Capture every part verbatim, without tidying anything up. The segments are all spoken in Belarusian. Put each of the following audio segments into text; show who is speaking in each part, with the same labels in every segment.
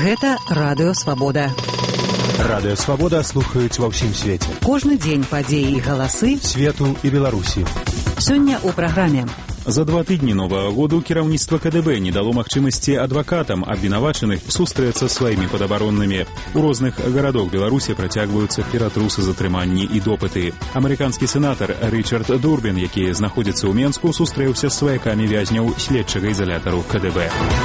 Speaker 1: Гэта Радыё Свабода.
Speaker 2: Радыё Свабода слухаюць ва ўсім свеце.
Speaker 1: Кожны дзень падзеі і галасы
Speaker 2: свету і Беларусі.
Speaker 1: Сёння ў праграме.
Speaker 3: За два тыдні новага году кіраўніцтва КДБ не дало магчымасці адвакатам абвінавачаных сустрэцца з сваімі падабароннымі. У розных гарадах Беларусі працягваюцца ператрусы, затрыманні і допыты. Амерыканскі сенатар Ричард Дурбін, які знаходзіцца ў Менску, сустрэўся з сваякамі вязняў следчага ізалятару КДБ.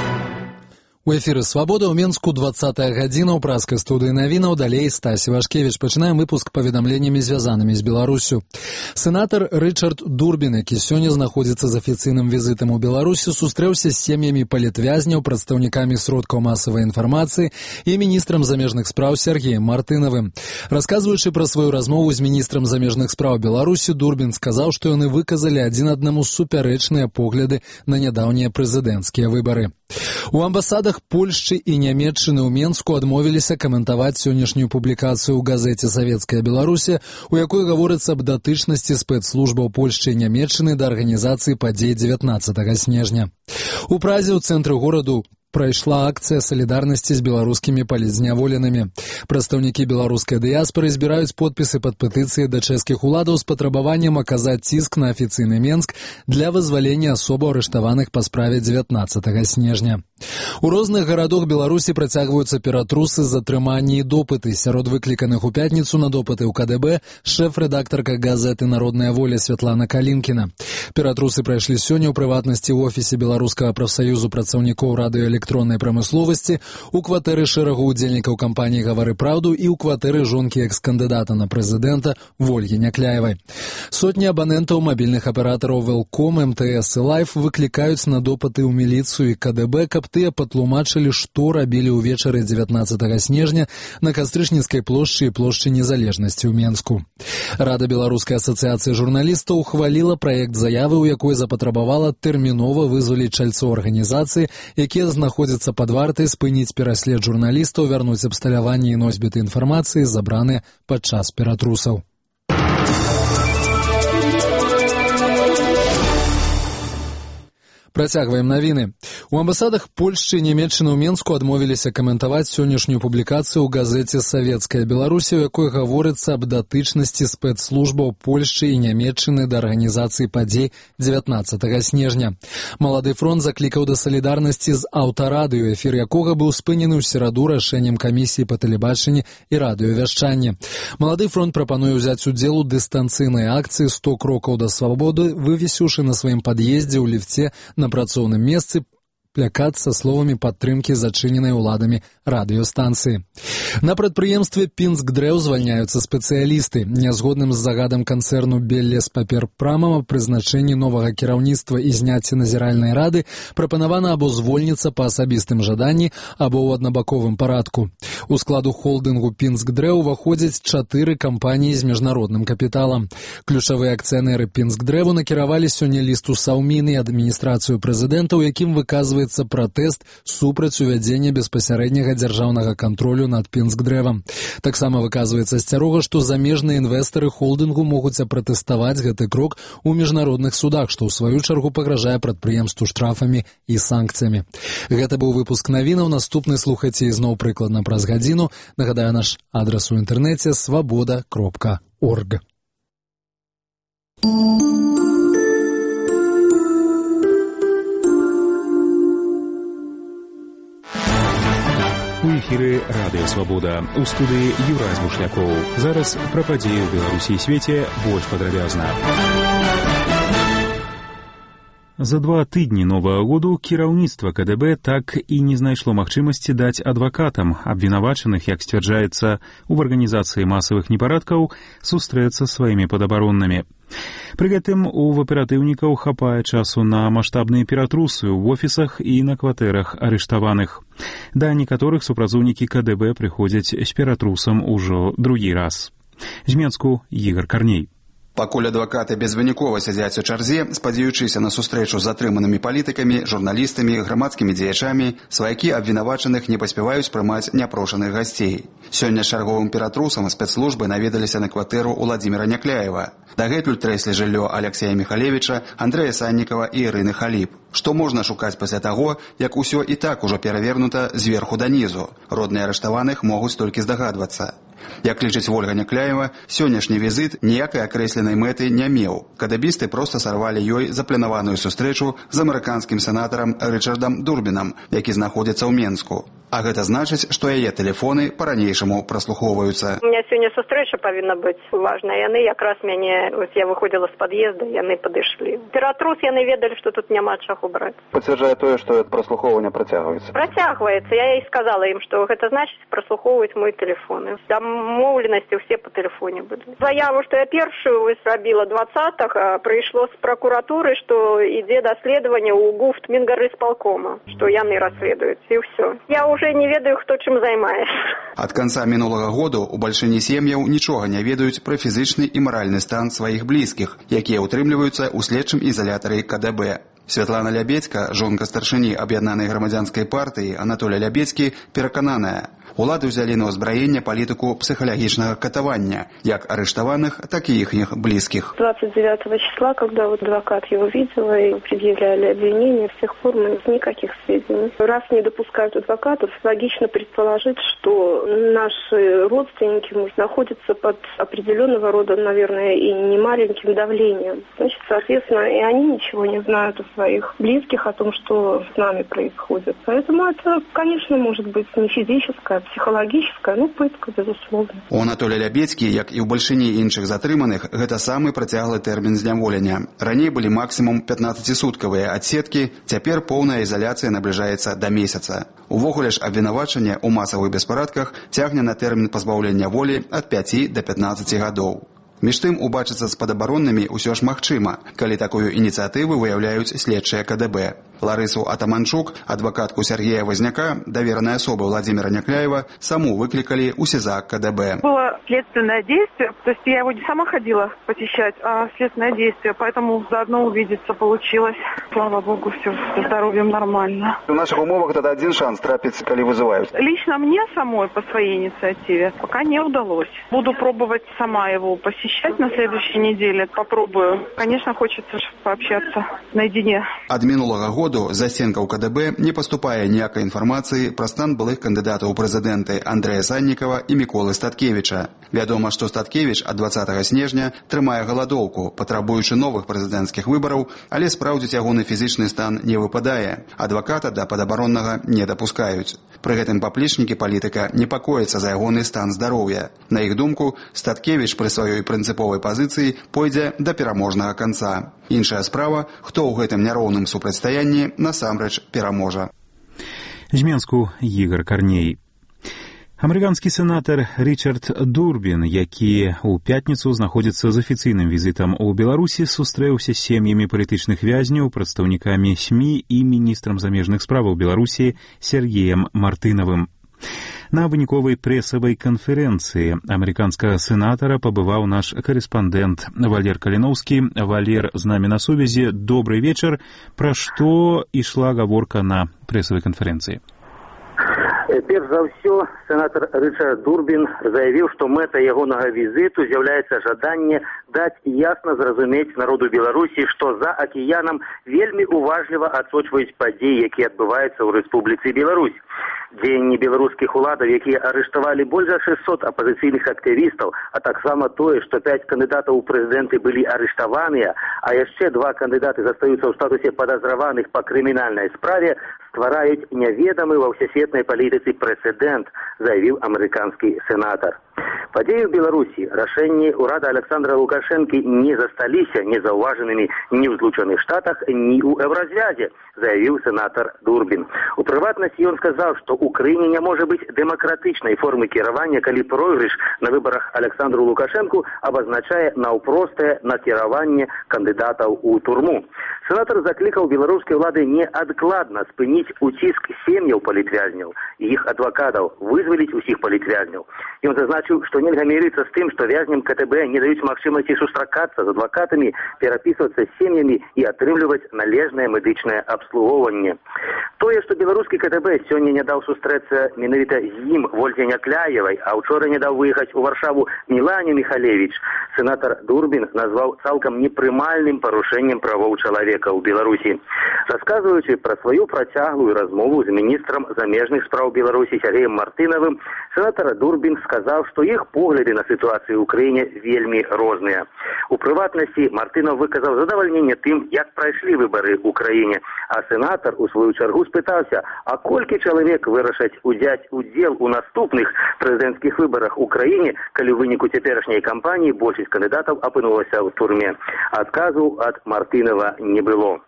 Speaker 4: У эфіры «Свабода» ў Менску двадцатая гадзіна ў праскай студыі навінаў. Далей Стась Івашкевіч. Пачынаем выпуск паведамленнямі, звязанымі з Беларусю. Сенатар Ричард Дурбін, які сёння знаходзіцца з афіцыйным візітам у Беларусі, сустрэўся з сем'ямі палітвязняў, прадстаўнікамі сродкаў масавай інфармацыі і міністрам замежных спраў Сергеем Мартынавым. Расказваючы пра сваю размову з міністрам замежных спраў Беларусі, Дурбін сказаў, што яны выказалі адзін аднаму супярэчныя погляды на нядаўнія прэзідэнцкія выбары. У амбасадах Польшчы і Нямецчыны ў Менску адмовіліся каментаваць сённяшнюю публікацыю ў газеце «Савецкая Беларусі», у якой гаворыцца аб датычнасці спецслужбаў Польшчы і Нямецчыны да арганізацыі падзей дзевятнаццатага снежня. У Празе ў цэнтры гораду прайшла акцыя салідарнасці з беларускімі палітзняволенымі. Прадстаўнікі беларускай дыяспары збіраюць подпісы пад петыцыяй да чэшскіх уладаў з патрабаваннем аказаць ціск на афіцыйны Менск для вызвалення асобаў арыштаваных па справе дзевятнаццатага снежня. У розных гарадах Беларусі працягваюцца ператрусы, затрыманні і допыты. Сярод выкліканых у пятніцу на допыты ў КДБ шэф-рэдактарка газеты «Народная воля» Святлана Калінкіна. Ператрусы прайшлі сёння ў прыватнасці ў офісе Беларускага прафсаюзу працаўнікоў радыёэлектроннай прамысловасці, у кватэры шэрагу ўдзельнікаў кампаніі «Гавары праўду» і ў кватэры жонкі экс-кандыдата на прэзідэнта Вольгі Някляевай. Сотні абанентаў мабільных аператараў Велком, МТС і Лайф выклікаюць на допыты ў міліцыю і КДБ, каб тыя патлумачылі, што рабілі ўвечары дзевятнаццатага снежня на Кастрычніцкай плошчы і плошчы Незалежнасці ў Менску. Рада Беларускай асацыяцыі журналістаў ухваліла праект заявы, у якой запатрабавала тэрмінова вызваліць чальцоў арганізацыі, якія знаходзяцца пад вартай, спыніць пераслед журналістаў, вярнуць абсталяванне і носьбіты інфармацыі, забраныя падчас ператрусаў. Працягваем навіны. У амбасадах Польшчы і Нямецчыны ў Менску адмовіліся каментаваць сённяшнюю публікацыю ў газеце «Савецкая Беларусі», у якой гаворыцца аб датычнасці спецслужбаў Польшчы і Нямецчыны да арганізацыі падзей дзевятнаццатага снежня. Малады фронт заклікаў да салідарнасці з аўтарадыё, эфір якога быў спынены ў сераду рашэннем камісіі па тэлебачанні і радыёвяшчанні. Малады фронт прапануе ўзяць удзел у дыстанцыйнай акцыі «сто крокаў да свабоды», вывесіўшы на сваім пад'ездзе ў ліфце на працоўным месцы плакат са словамі падтрымкі зачыненай уладамі радыёстанцыі. На прадпрыемстве «Пінскдрэў» звальняюцца спецыялісты. Нязгодным з загадам канцэрну «Беллеспаперпрама» аб прызначэнні новага кіраўніцтва і зняцці назіральнай рады прапанавана або звольніцца па асабістым жаданні, або ў аднабаковым парадку. У складу холдынгу «Пінскдрэў» уваходзяць чатыры кампаніі з міжнародным капіталам. Ключавыя акцыянеры «Пінскдрэву» накіравалі сёння ліст у Саўмін і адміністрацыю прэзідэнта, у якім выказваецца пратэст супраць увядзення беспасярэдняга дзяржаўнага кантролю над «Пінскдрэвам». Таксама выказваецца асцярога, што замежныя інвестары холдынгу могуць апратэставаць гэты крок у міжнародных судах, што ў сваю чаргу пагражае прадпрыемству штрафамі і санкцыямі. Гэта быў выпуск навінаў. Наступны слухайце ізноў прыкладна праз гадзіну. Нагадаю, наш адрас у інтэрнэце свабода кропка орг.
Speaker 3: У эфіры Радыё Свабода. У студыі Юрай Змушлякоў. Зараз пра падзеі ў Беларусі і свеце больш падрабязна. За два тыдні новага году кіраўніцтва КДБ так і не знайшло магчымасці даць адвакатам абвінавачаных, як сцвярджаецца, у арганізацыі масавых непарадкаў, сустрэцца сваімі падабароннымі. Пры гэтым у аператыўнікаў хапае часу на маштабныя ператрусы ў офісах і на кватэрах арыштаваных. Да некаторых супрацоўнікі КДБ прыходзяць з ператрусам ужо другі раз. З Менску Ігор Карней.
Speaker 5: Пакуль адвакаты безвынікова сядзяць у чарзе, спадзяючыся на сустрэчу з затрыманымі палітыкамі, журналістамі, грамадскімі дзеячамі, сваякі абвінавачаных не паспяваюць прымаць няпрошаных гасцей. Сёння з чарговым ператрусам спецслужбы наведаліся на кватэру Уладзіміра Някляева. Дагэтуль трэслі жыллё Алексея Михалевича, Андрэя Саннікава і Ірыны Халіп. Што можна шукаць пасля таго, як усё і так ужо перавернута зверху данізу? Родныя арыштаваных могуць толькі здагадвацца. Як лічыць Вольга Някляева, сённяшні візіт ніякай акрэсленай мэты не меў. Кадабісты проста сарвалі ёй запланаваную сустрэчу з амерыканскім сенатарам Рычардам Дурбінам, які знаходзіцца ў Менску. А гэта значыць, што яе тэлефоны па-ранейшаму праслухоўваюцца.
Speaker 6: У меня сёння сустрэча павінна быць важная. Яны якраз мяне, ось я выходзіла з пад'езда, яны падышлі. Ператрус яны ведалі, што тут няма чаго браць.
Speaker 5: Пацвярджае тое, што праслухоўванне працягваецца.
Speaker 6: Працягваецца. Я ей сказала ім, што гэта значыць праслухоўваць мой тэлефон. Дамоўленасці ўсе па тэлефоне былі. Заяву, што я першую зрабіла двадцатага, прыйшло з пракуратуры, што ідзе даследаванне ў ГУФТ Мінгарысполкома, што яны расследуюць, і ўсё. Я уже не ведаю, хто чым займаецца.
Speaker 5: Ад канца мінулага году ў бальшыні сем'яў нічога не ведаюць пра фізычны і маральны стан сваіх блізкіх, якія ўтрымліваюцца ў следчым ізалятары КДБ. Святлана Лябедзька, жонка старшыні аб'яднанай грамадзянскай партыі Анатолія Лябедзькі, перакананая. Улады ўзялі на ўзбраенне палітыку псіхалагічнага катавання, як арыштаваных, так и ихних близких.
Speaker 7: двадцать девятого числа, когда вот адвокат его видела и предъявляли обвинения, с тех пор мы никаких сведений. Раз не допускают адвокатов, логично предположить, что наши родственники находятся под определенного рода, наверное, и немаленьким давлением. Значит, соответственно, и они ничего не знают о своих близких, о том, что с нами происходит. Поэтому это, конечно, может быть не физическое, психологическая, ну, пытка, безусловно.
Speaker 5: У Анатолія Лябедзькі, як і ў бальшыні іншых затрыманых, гэта самы працяглы тэрмін зняволення. Раней былі максімум пятнаццацісуткавыя адсеткі, цяпер поўная ізаляцыя набліжаецца да месяца. Увогуле ж абвінавачанне ў масавых беспарадках цягне на тэрмін пазбаўлення волі ад пяці да пятнаццаці гадоў. Між тым, убачыцца з падабароннымі ўсё ж магчыма, калі такую ініцыятыву выяўляюць следчыя КДБ. Ларысу Атаманчук, адвакатку Сергея Возняка, доверенной особы Владимира Някляева, саму выкликали у СИЗАК КДБ.
Speaker 8: Было следственное действие, то есть я его не сама ходила посещать, а следственное действие, поэтому заодно увидеться получилось. Слава богу, все со здоровьем нормально.
Speaker 5: В наших умовах это один шанс трапиться, коли вызывают.
Speaker 8: Лично мне самой по своей инициативе пока не удалось. Буду пробовать сама его посещать на следующей неделе. Попробую. Конечно, хочется пообщаться наедине.
Speaker 5: Ад минулого года за стенкаў КДБ не паступае ніякай інфармацыі пра стан былых кандыдатаў у прэзідэнты Андрэя Саннікава і Міколы Статкевіча. Вядома, што Статкевіч ад дваццатага снежня трымае галадоўку, патрабуючы новых прэзідэнцкіх выбараў, але спраўдзіць ягоны фізічны стан не выпадае. Адваката да падабароннага не дапускаюць. Пры гэтым паплечнікі палітыка непакояцца за ягоны стан здароўя. На іх думку, Статкевіч пры сваёй прынцыповай пазіцыі пойдзе да пераможнага канца. Іншая справа, хто ў гэтым няроўным супрацьстаянні насамрэч пераможа.
Speaker 3: З Менску Ігор Карней. Амерыканскі сенатар Рычард Дурбін, які ў пятніцу знаходзіцца з афіцыйным візітам у Беларусі, сустрэўся з сем'ямі палітычных вязняў, прадстаўнікамі СМІ і міністрам замежных справаў Беларусі Сергеем Мартынавым. На выніковай прэсавай канферэнцыі амерыканскага сенатара пабываў наш карэспандэнт Валер Каліноўскі. Валер з намі на сувязі. Добрый вечар. Пра што ішла гаворка на прэсавай канферэнцыі?
Speaker 9: Перш за ўсё, сенатор Рычард Дурбін заявіў, што мэта ягонага візіту з'яўляецца жаданне даць ясна зразумець народу Беларусі, што за акіянам вельмі уважліва адсочваюць падзеі, якія адбываюцца ў Рэспубліцы Беларусь. Дзеянні беларускіх уладаў, якія арыштавалі больш за шэсцьсот апазіцыйных актывістаў, а таксама тое, што пяць кандыдатаў у прэзідэнты былі арыштаваныя, а яшчэ два кандыдаты застаюцца ў статусе падазраваных па крымінальнай справе, ствараюць няведамы ва ўсесветнай палітыцы прэцэдэнт, заявіў амерыканскі сенатар. Падзеі ў Беларусі, рашэнні ўрада Александра Лукашэнкі не засталіся незаўважанымі ні ў Злучаных Штатах, ні ў Еўразвязе, заявіў сенатар Дурбін. У прыватнасці ён сказаў, што ў краіне не можа быць дэмакратычнай формы кіравання, калі пройгрыш на выбарах Александру Лукашэнку абазначае наўпростае накіраванне кандыдатаў у турму. Сенатор закликал белорусские влады неадкладно спынить утиск семьяў палітвязняў и их адвокатов, вызволить усіх палітвязняў. И он зазначил, что нельзя мириться с тем, что вязням КТБ не дают возможности сустракаться с адвокатами, переписываться с семьями и отрымливать належное медичное обслуговывание. То, что белорусский КТБ сегодня не дал сустрэцца менавіта з ім Вользе Някляевай, а учора не дал выехать у Варшаву Милане Михалевич, сенатор Дурбин назвал цалкам непрымальным порушением правов человека у Беларуси. Рассказываючи про свою протяглую размову с министром замежных справ Беларуси Сергеем Мартыновым, сенатор Дурбин сказал, что их погляды на ситуацию в Украине вельми розныя. У приватности Мартынов выказал задовольнение тем, как прошли выборы в Украине, а сенатор у свою чергу спытался, а колькі человек вырашаць узять удел у наступных президентских выборах в Украине, коли в вынику теперешней кампании большинство кандидатов опынулася в турме. Отказу от Мартынова не было.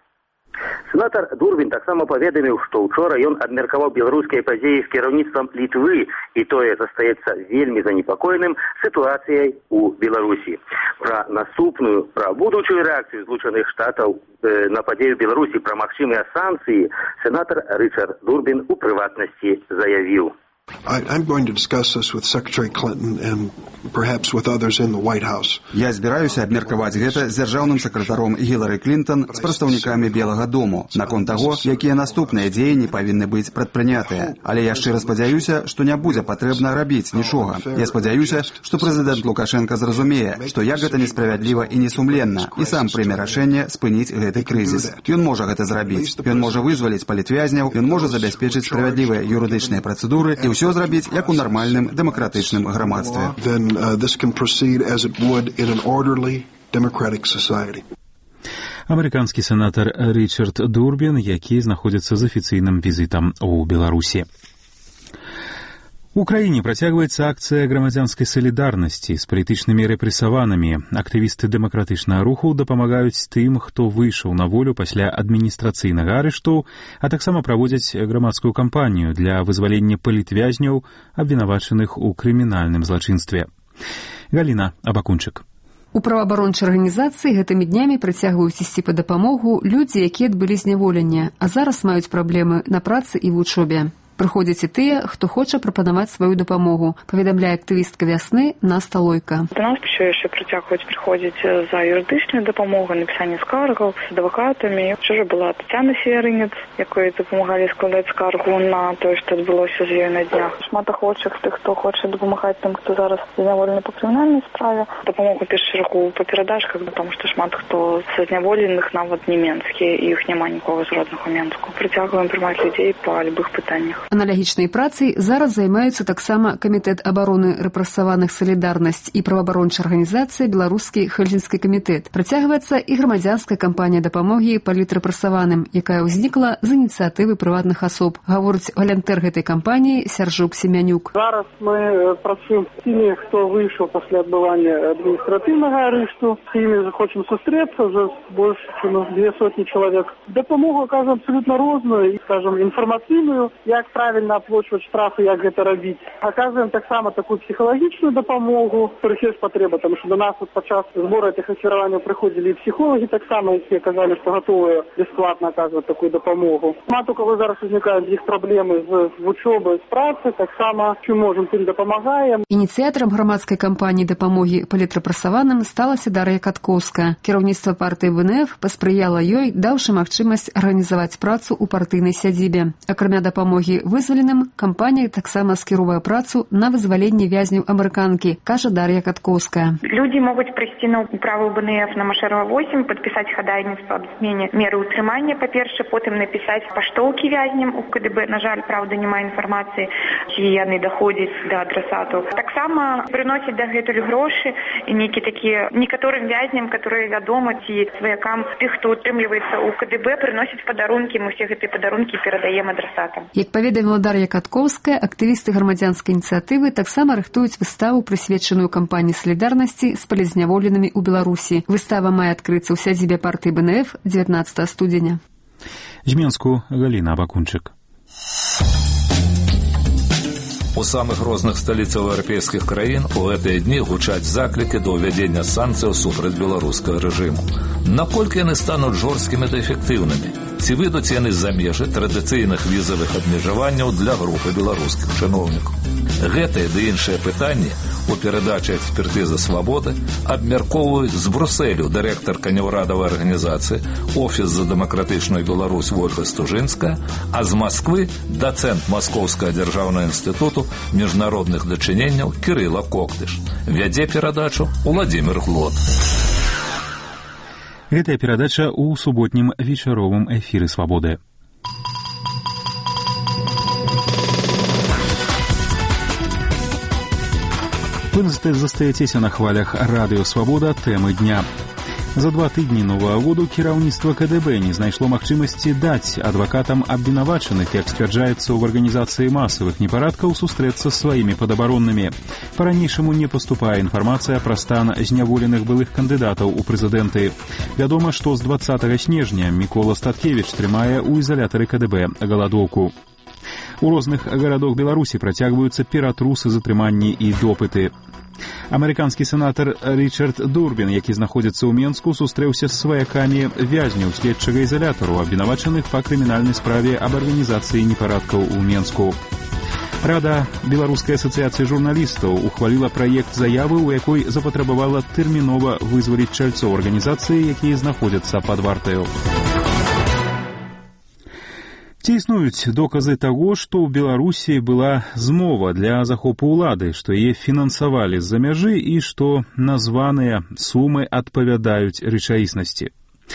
Speaker 9: Сенатор Дурбин так само поведомил, что учора ён абмеркаваў беларускія падзеі з кіраўніцтвам Літвы, и тое застаецца вельмі занепакоеным ситуацией у Беларуси. Про наступную, про будущую реакцию Злучаных Штатов э, на падзею Беларуси, про магчымыя санкции, сенатор Ричард Дурбин у приватности заявил.
Speaker 10: I'm going to discuss this with Secretary Clinton and perhaps with others in the White House.
Speaker 5: Я збіраюся абмеркаваць гэта з дзяржаўным сакратаром Гілары Клінтон з прадстаўнікамі Белага дому наконт таго, якія наступныя дзеянні павінны быць прадпрынятыя. Але я шчыра спадзяюся, што не будзе патрэбна рабіць нічога. Я спадзяюся, што прэзідэнт Лукашенко зразумее, што як гэта несправядліва і несумленна, і сам прыме рашэнне спыніць гэты крызіс. Ён можа гэта зрабіць. Ён можа вызваліць палітвязняў, ён можа забяспечыць справядлівыя юрыдычныя працэдуры і ўсё зрабіць як у нармальным дэмакратычным грамадстве.
Speaker 10: Then uh, this can proceed as it would in an orderly democratic society.
Speaker 3: Амерыканскі сенатар Ричард Дурбін, які знаходзіцца з афіцыйным візітам у Беларусі. У краіне працягваецца акцыя грамадзянскай салідарнасці з палітычнымі рэпрэсаванымі. Актывісты дэмакратычнага руху дапамагаюць тым, хто выйшаў на волю пасля адміністрацыйнага арышту, а таксама праводзяць грамадскую кампанію для вызвалення палітвязняў, абвінавачаных у крымінальным злачынстве. Галіна Абакунчык.
Speaker 11: У праваабарончай арганізацыі гэтымі днямі працягваюць ісці па дапамогу людзі, якія адбылі зняволення, а зараз маюць праблемы на працы і вучобе. Прыходзяць і тыя, хто хоча прапанаваць сваю дапамогу, паведамляе актывістка «Вясны» Наста Лойка.
Speaker 8: До нас ще ще працягваюць прыходзіць за юрыдычную дапамогу, напісанне скаргаў з адвакатамі. Вчора була Тетяна Северинец, якой дапамагалі складаць скаргу на тое, што адбылося з ёй на днях. Шмат ахвочых тых, хто хоча дапамагаць тым, хто зараз зняволены па крымінальнай справе. Дапамогу першую чаргу па перадачках, тому што шмат хто з зняволеных нават не менскія, і іх няма нікога з родных у Менску. Працягваем прымаць людзей па любых пытаннях.
Speaker 11: Аналагічнай працай зараз займаюцца таксама Камітэт абароны рэпрэсаваных «Салідарнасць» і праваабарончая арганізацыя «Беларускі Хельсінскі камітэт». Працягваецца і грамадзянская кампанія дапамогі палітрэпрэсаваным, якая ўзнікла з ініцыятывы прыватных асоб. Гаворыць валянтэр гэтай кампаніі Сяржук Семянюк.
Speaker 12: Зараз мы працуем з тымі, хто выйшаў пасля адбывання адміністратыўнага арышту. З імі хочам сустрэцца за больш чым две сотні чалавек. Дапамогу аказваем абсолютно розную, скажем, інфармацыйную, як правильно оплачивать штрафы, як гэта рабіць. Оказываем таксама такую психологічную дапамогу, которых есть потреба, потому что до нас вот подчас сбора этих асіраванняў приходили и психологи таксама, якія казали, что готовы бесплатно оказывать такую дапамогу. Шмат у кого зараз возникают іх проблемы з вучобай, з працы, таксама чым можем, тым дапамагаем.
Speaker 11: Ініцыятарам грамадскай кампаніі дапамогі палітрэпрэсаваным сталася Дар'я Каткоўская. Кіраўніцтва партыі вэ эн эф паспрыяла ёй, даўшы магчымасць арганізаваць працу ў партыйнай сядзібе. Акрамя дапамогі вызваленым, кампанія таксама скіровае працу на вызваленне вязняў амерыканкі, кажа Дар'я Каткоўская.
Speaker 13: Людзі могуць прыйсці на управу бэ эн эф на Машэрова восемь, падпісаць хадайніцтва аб змене меры ўтрымання, па-першае, потым напісаць паштоўкі вязням у ка дэ бэ. На жаль, праўда, няма інфармацыі, ці яны даходзяць да адрасатаў. Таксама прыносяць дагэтуль грошы і нейкі такія некаторым вязням, которые вядома, ці сваякам тых, хто утрымліваецца у ка дэ бэ, прыносяць падарункі, мы ўсе гэтыя падарункі перадаем адрасатам.
Speaker 11: Як паведаміла Дар'я Каткоўская, актывісты грамадзянскай ініцыятывы таксама рыхтуюць выставу, прысвечаную кампаніі салідарнасці з палізняволенымі ў Беларусі. Выстава мае адкрыцца ў сядзібе партыі бэ эн эф дзевятнаццатага студзеня.
Speaker 3: З Менску Галіна Абакунчык.
Speaker 14: У самых розных сталіцах еўрапейскіх краін у гэтыя дні гучаць заклікі да ўвядзення санкцыяў супраць беларускага рэжыму. Наколькі яны стануць жорсткімі ды эфектыўнымі? Ці выйдуць яны за межы традыцыйных візавых абмежаванняў для групы беларускіх чыноўнікаў? Гэтыя ды іншыя пытанні у перадачы экспертызы «Свабоды» абмяркоўваюць з Брусэлю дырэктарка неўрадавай арганізацыі «Офіс за дэмакратычную Беларусь» Вольга Стужынская, а з Масквы дацэнт Маскоўскага дзяржаўнага інстытуту міжнародных дачыненняў Кірыла Коктыш. Вядзе перадачу Уладзімір Глот.
Speaker 3: Гэтая перадача ў суботнім вечаровым эфіры «Свабоды». Вы застаецеся на хвалях радыё «Свабода» тэмы дня. За два тыдні новага году кіраўніцтва ка дэ бэ не знайшло магчымасці даць адвакатам абвінавачаных, як сцвярджаецца ў арганізацыі масавых непарадкаў, сустрэцца з сваімі падабароннымі. Па-ранейшаму не паступае інфармацыя пра стан зняволеных былых кандыдатаў у прэзідэнты. Вядома, што з дваццатага снежня Мікола Статкевіч трымае ў ізалятары ка дэ бэ галадоўку. У розных гарадах Беларусі працягваюцца ператрусы, затрыманні і допыты. Амерыканскі сенатар Ричард Дурбін, які знаходзіцца ў Менску, сустрэўся з сваякамі вязняў следчага ізалятару, абвінавачаных па крымінальнай справе аб арганізацыі непарадкаў у Менску. Рада Беларускай асацыяцыі журналістаў ухваліла праект заявы, у якой запатрабавала тэрмінова вызваліць чальцоў арганізацыі, якія знаходзяцца пад вартаю. Ці існуюць доказы таго, што ў Беларусі была змова для захопу ўлады, што яе фінансавалі з-за мяжы і што названыя сумы адпавядаюць рэчаіснасці.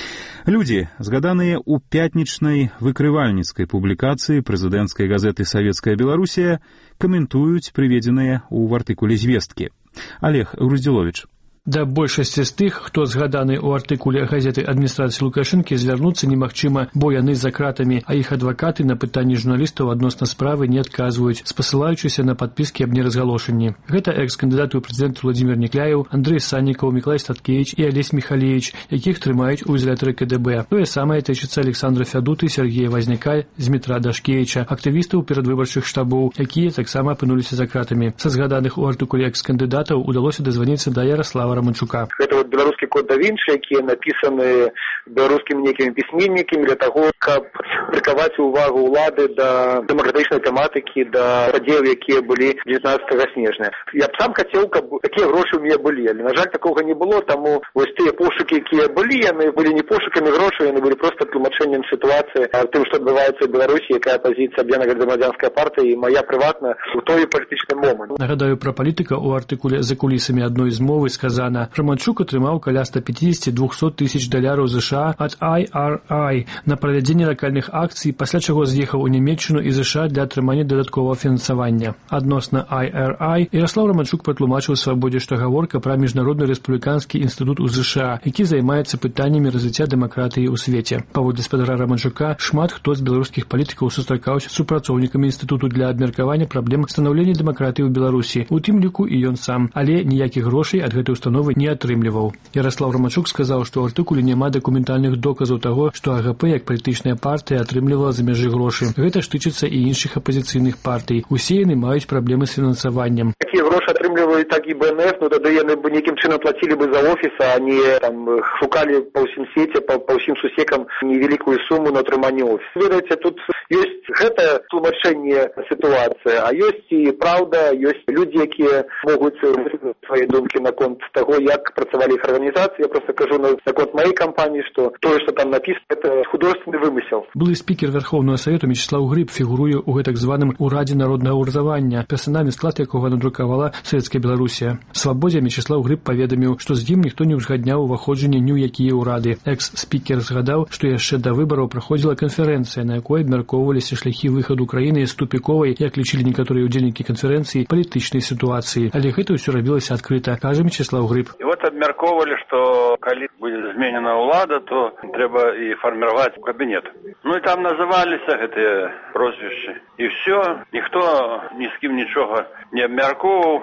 Speaker 3: Людзі, згаданыя ў пятнічнай выкрывальніцкай публікацыі прэзідэнцкай газеты «Савецкая Беларусія», каментуюць прыведзеныя ў артыкуле звесткі. Олег Груздзіловіч.
Speaker 15: Да большасці з тых, хто згаданы ў артыкуле газеты адміністрацыі Лукашэнкі, звярнуцца немагчыма, бо яны за кратамі, а іх адвакаты на пытанні журналістаў адносна справы не адказваюць, спасылаючыся на падпіскі аб неразгалошанні. Гэта экс-кандыдаты ў прэзідэнты Владзімір Некляеў, Андрэй Саннікаў, Міклай Статкевіч і Алесь Міхалевіч, якіх трымаюць у ізалятары ка дэ бэ. Тое самае тычыцца Александра Фядуты, Сергея Вазняка, Змітра Дашкевіча, актывістаў перадвыбарчых штабоў, якія таксама апынуліся за кратамі. Са згаданых у артыкуле экс-кандыдатаў удалося дазваніцца да Ярослава Романчука.
Speaker 16: Гэта вот беларускі код да Вінчы, якія напісаны беларускімі некімі пісьменнікамі для таго, каб прыкаваць увагу ўлады да дэмакратычнай тэматыкі, да падзеяў, якія былі дзевятнаццатага снежня. Я б сам хацеў, каб такія грошы ў мяне былі, але, на жаль, такога не было, таму вось тыя пошукі, якія былі, яны былі не пошукамі грошай, яны былі проста тлумачэннем сітуацыі, тым, што адбываецца ў Беларусі, якая пазіцыя аб'яднанага грамадзянская партыя і мая прыватна ў той палітычны момант.
Speaker 15: Нагадаю пра палітыка ў артыкуле «За кулісамі адной змовы» сказана: Романчук атрымаў каля ста пятьдесят - двухсот тысяч даляраў США ад ай ар ай на правядзенне лакальных акцый, пасля чаго з'ехаў у Нямецчыну і США для атрымання дадатковага фінансавання. Адносна ай ар ай Ярослав Романчук патлумачыў Свабодзе, што гаворка пра міжнародны рэспубліканскі інстытут у США, які займаецца пытаннямі развіцця дэмакратыі ў свеце. Паводле спадара Романчука, шмат хто з беларускіх палітыкаў сустракаўся з супрацоўнікамі інстытуту для абмеркавання праблем станаўлення дэмакратыі ў Беларусі, у тым ліку і ён сам, але ніякіх грошай ад гэтай установы не атрымліваў. Ярослав Романчук сказаў, што ў артыкуле няма дакументальных доказаў таго, што а гэ пэ як палітычная партыя атрымлівала за мяжы грошы. Гэта ж тычыцца і іншых апазіцыйных партый. Усе яны маюць праблемы з фінансаваннем.
Speaker 16: Такія грошы атрымліваюць так і бэ эн эф, ну тады яны бы нейкім чынам плацілі бы за офіс, а не там шукалі па ўсім свеце, па, па ўсім сусекам невялікую суму на атрыманне офіса. Ведаеце, тут ёсць гэта тлумачэнне сітуацыі, а ёсць і праўда, ёсць людзі, якія могуць свае думкі наконт таго, як працавалі іх арганізацыі. Я просто кажу на наконт маёй кампаніі, што тое, што там напісана, это художественны вымысел.
Speaker 15: Былы спікер Верховнага Савету Мячеслав Грыб фігуруе ў гэтак званым урадзе народнага ўразавання, персанальны склад якога надрукавала Савецкая Беларусія. Свабодзе Мячеслав Грыб паведаміў, што з ім ніхто не ўзгадняў уваходжанне ні ў якія ўрады. Экс-спікер згадаў, што яшчэ да выбараў праходзіла канферэнцыя, на якой абмяркоўваліся шляхі выхаду краіны з тупіковай, як лічылі некаторыя ўдзельнікі канферэнцыі, палітычнай сітуацыі. Але гэта ўсё рабілася адкрыта, кажа Мячеслав Грыб.
Speaker 17: І вот абмяркоўвалі, што калі будзе зменена ўлада, то трэба і фарміраваць кабінет. Ну і там называліся гэтыя прозвішчы. І ўсё, ніхто ні з кім нічога не абмяркоўваў.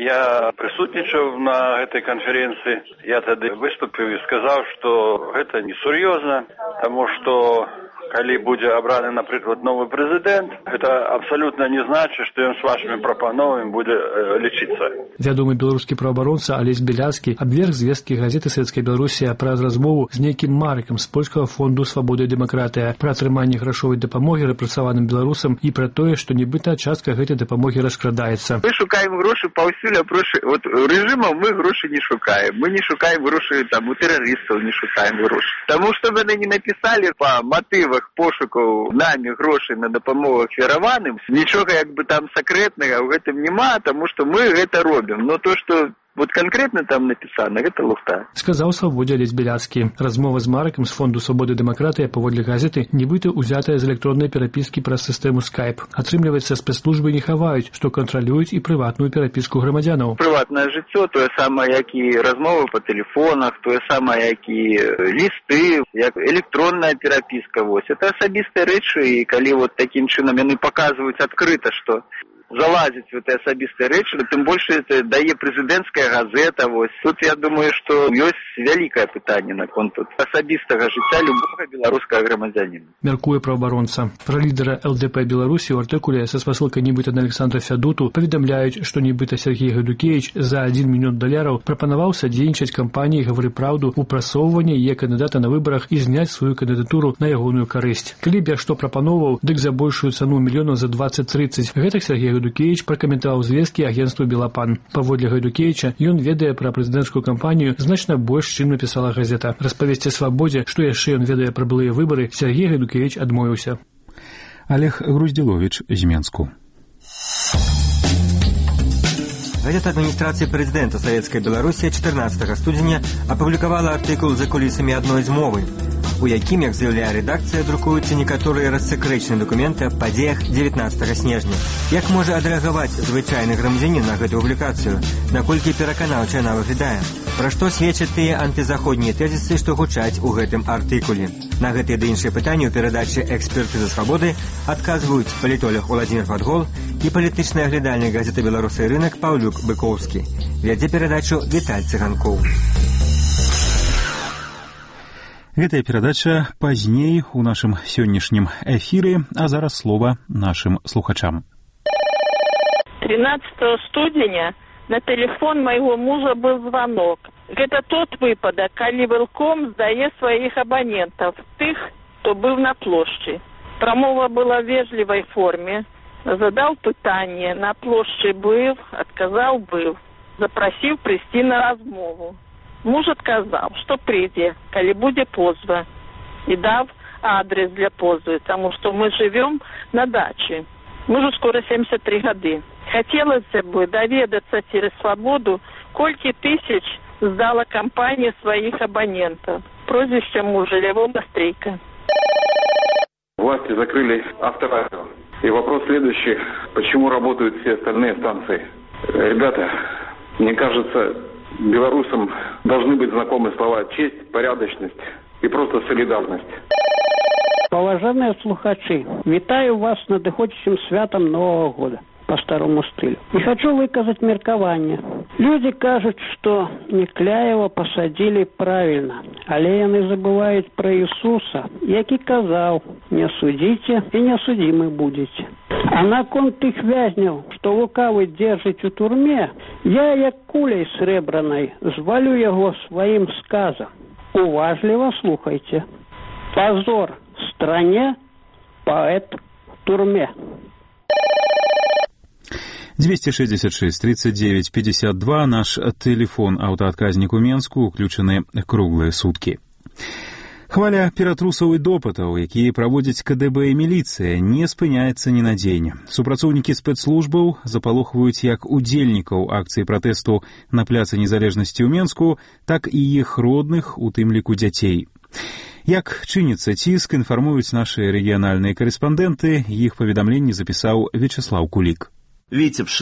Speaker 17: Я прысутнічаў на гэтай канферэнцыі. Я тады выступіў і сказаў, што гэта несур'ёзна, таму што калі будзе абраны, напрыклад, новы прэзідэнт, гэта абсалютна не значыць, што ён з вашымі прапановамі будзе э, лічыцца.
Speaker 15: Вядомы беларускі праваабаронца Алесь Беляцкі абверг звесткі газеты «Савецкая Беларусія» пра размову з нейкім Марыкам з польскага фонду «Свабода і дэмакратыя» пра атрыманне грашовай дапамогі рэпрэсаваным беларусам і пра тое, што нібыта частка гэтай дапамогі раскрадаецца.
Speaker 18: Мы шукаем грошы паўсюль, апроч вот рэжымаў мы грошы не шукаем. Мы не шукаем грошы там у тэрарыстаў, не шукаем грошы. Таму што яны не напісалі па матывах пошукаў намі грошай на дапамогу ахвяраваным, нічога як бы там сакрэтнага ў гэтым няма, таму што мы гэта робім. Но то, што вот конкретно там написано, гэта лухта.
Speaker 15: Сказаў «Свабодзе» Алесь Беляцкі. Размова з Марыкам з фонду «Свабода і дэмакратыя» паводле газеты нібыта ўзятая з электроннай перапіскі праз сістэму Skype. Атрымліваецца, спецслужбы не хаваюць, што кантралююць і прыватную перапіску грамадзянаў.
Speaker 18: Прыватнае жыццё, тое самае, як і размовы па тэлефонах, тое самае, як і лісты, як электронная перапіска. Вось. Это асабістыя рэчы, і калі вот такім чынам яны паказваюць адкрыта, што залазіць в этой асабістай рэчы, тым больш это дае прэзідэнцкая газета. Вось. Тут я думаю, што ёсць вялікае пытанне наконт асабістага жыцця любога беларускага грамадзяніна.
Speaker 15: Мяркуе праваабаронца. Пра лідара эл дэ пэ Беларусі ў артыкуле са спасылкай нібыта на Александра Фядуту паведамляюць, што нібыта Сергей Гайдукевич за адзін мільён даляраў прапанаваў садзейнічаць кампаніі «Гавары праўду» у прасоўванні яе кандыдата на выбарах і зняць сваю кандыдатуру на ягоную карысць. Калі б я што прапаноўваў, дык за большую цану мільёнаў за дваццаць-трыццаць. Гэтак Сергей Гайдукевич пракаментаваў звесткі агенцтву «Белапан». Паводле Гайдукевича, ён ведае пра прэзідэнцкую кампанію значна больш, чым напісала газета. Распавесці «Свабодзе», што яшчэ ён ведае пра былыя выбары, Сергей Гайдукевич адмовіўся.
Speaker 3: Олег Груздзіловіч з Менску.
Speaker 19: Газета адміністрацыі прэзідэнта Савецкай Беларусі чатырнаццатага студзеня апублікавала артыкул «За кулісамі адной змовы», у якім, як заяўляе рэдакцыя, друкуюцца некаторыя рассакрэчаныя дакументы аб падзеях дзевятнаццатага снежня. Як можа адрэагаваць звычайны грамадзянін на гэтую публікацыю? Наколькі пераканаўча яна выглядае? Пра што сведчаць тыя антызаходнія тэзісы, што гучаць у гэтым артыкуле? На гэтыя ды іншыя пытанні ў перадачы «Эксперты за свабоды» адказваюць палітолог Уладзімір Падгол і палітычны аглядальнік газеты «Беларусы і рынак» Паўлюк Быкоўскі. Вядзе перадачу Віталь Цыганкоў.
Speaker 3: Гэтая перадача пазней у нашым сённяшнім эфіры, а зараз слова нашым слухачам.
Speaker 20: тринадцатого студзеня на тэлефон майго мужа был звонок. Гэта тот выпадак, калі вылком здае сваіх абанентаў, тых, хто быў на плошчы. Прамова была в вежливой форме. Задаў пытанне, на плошчы быў, адказаў быў. Запрасіў прыйсці на размову. Муж адказаў, што прыйдзе, калі будзе позва. І даў адрес для позвы, таму што мы жывём на дачы. Мужу скоро семьдесят три гады. Хацелася бы даведацца цераз свабоду, колькі тысяч сдала компания своих абонентов. Прозвище мужа Левого Стрейка.
Speaker 21: Власти закрыли авторадио. И вопрос следующий. Почему работают все остальные станции? Ребята, мне кажется, белорусам должны быть знакомы слова честь, порядочность и просто солидарность.
Speaker 22: Поважаныя слухачы, вітаю вас с надыходзячым святам Нового года по старому стилю. И хочу выказать меркаванне. Люди кажут, что Некляева посадили правильно, але яны забывают про Иисуса, які казаў: не судите и не судимы будете. А наконт тых вязняў, что лукавы держить у турме, я, як кулей срэбранай, звалю его своим сказом. Уважливо слухайте. Позор стране, поэт в турме.
Speaker 3: двести шестьдесят шесть тридцать девять пятьдесят два наш телефон аўтаадказнік у Менску, уключаны круглыя суткі. Хваля ператрусаў і допытаў, якія праводзяць ка дэ бэ і міліцыя, не спыняецца ні на дзень. Супрацоўнікі спецслужбаў запалохваюць як удзельнікаў акцыі пратэсту на пляцы незалежнасці ў Менску, так і іх родных, у тым ліку дзяцей. Як чыніцца ціск, інфармуюць нашы рэгіянальныя карэспандэнты, іх паведамленні запісаў Вячеслаў Кулік.
Speaker 23: Віцебшчына.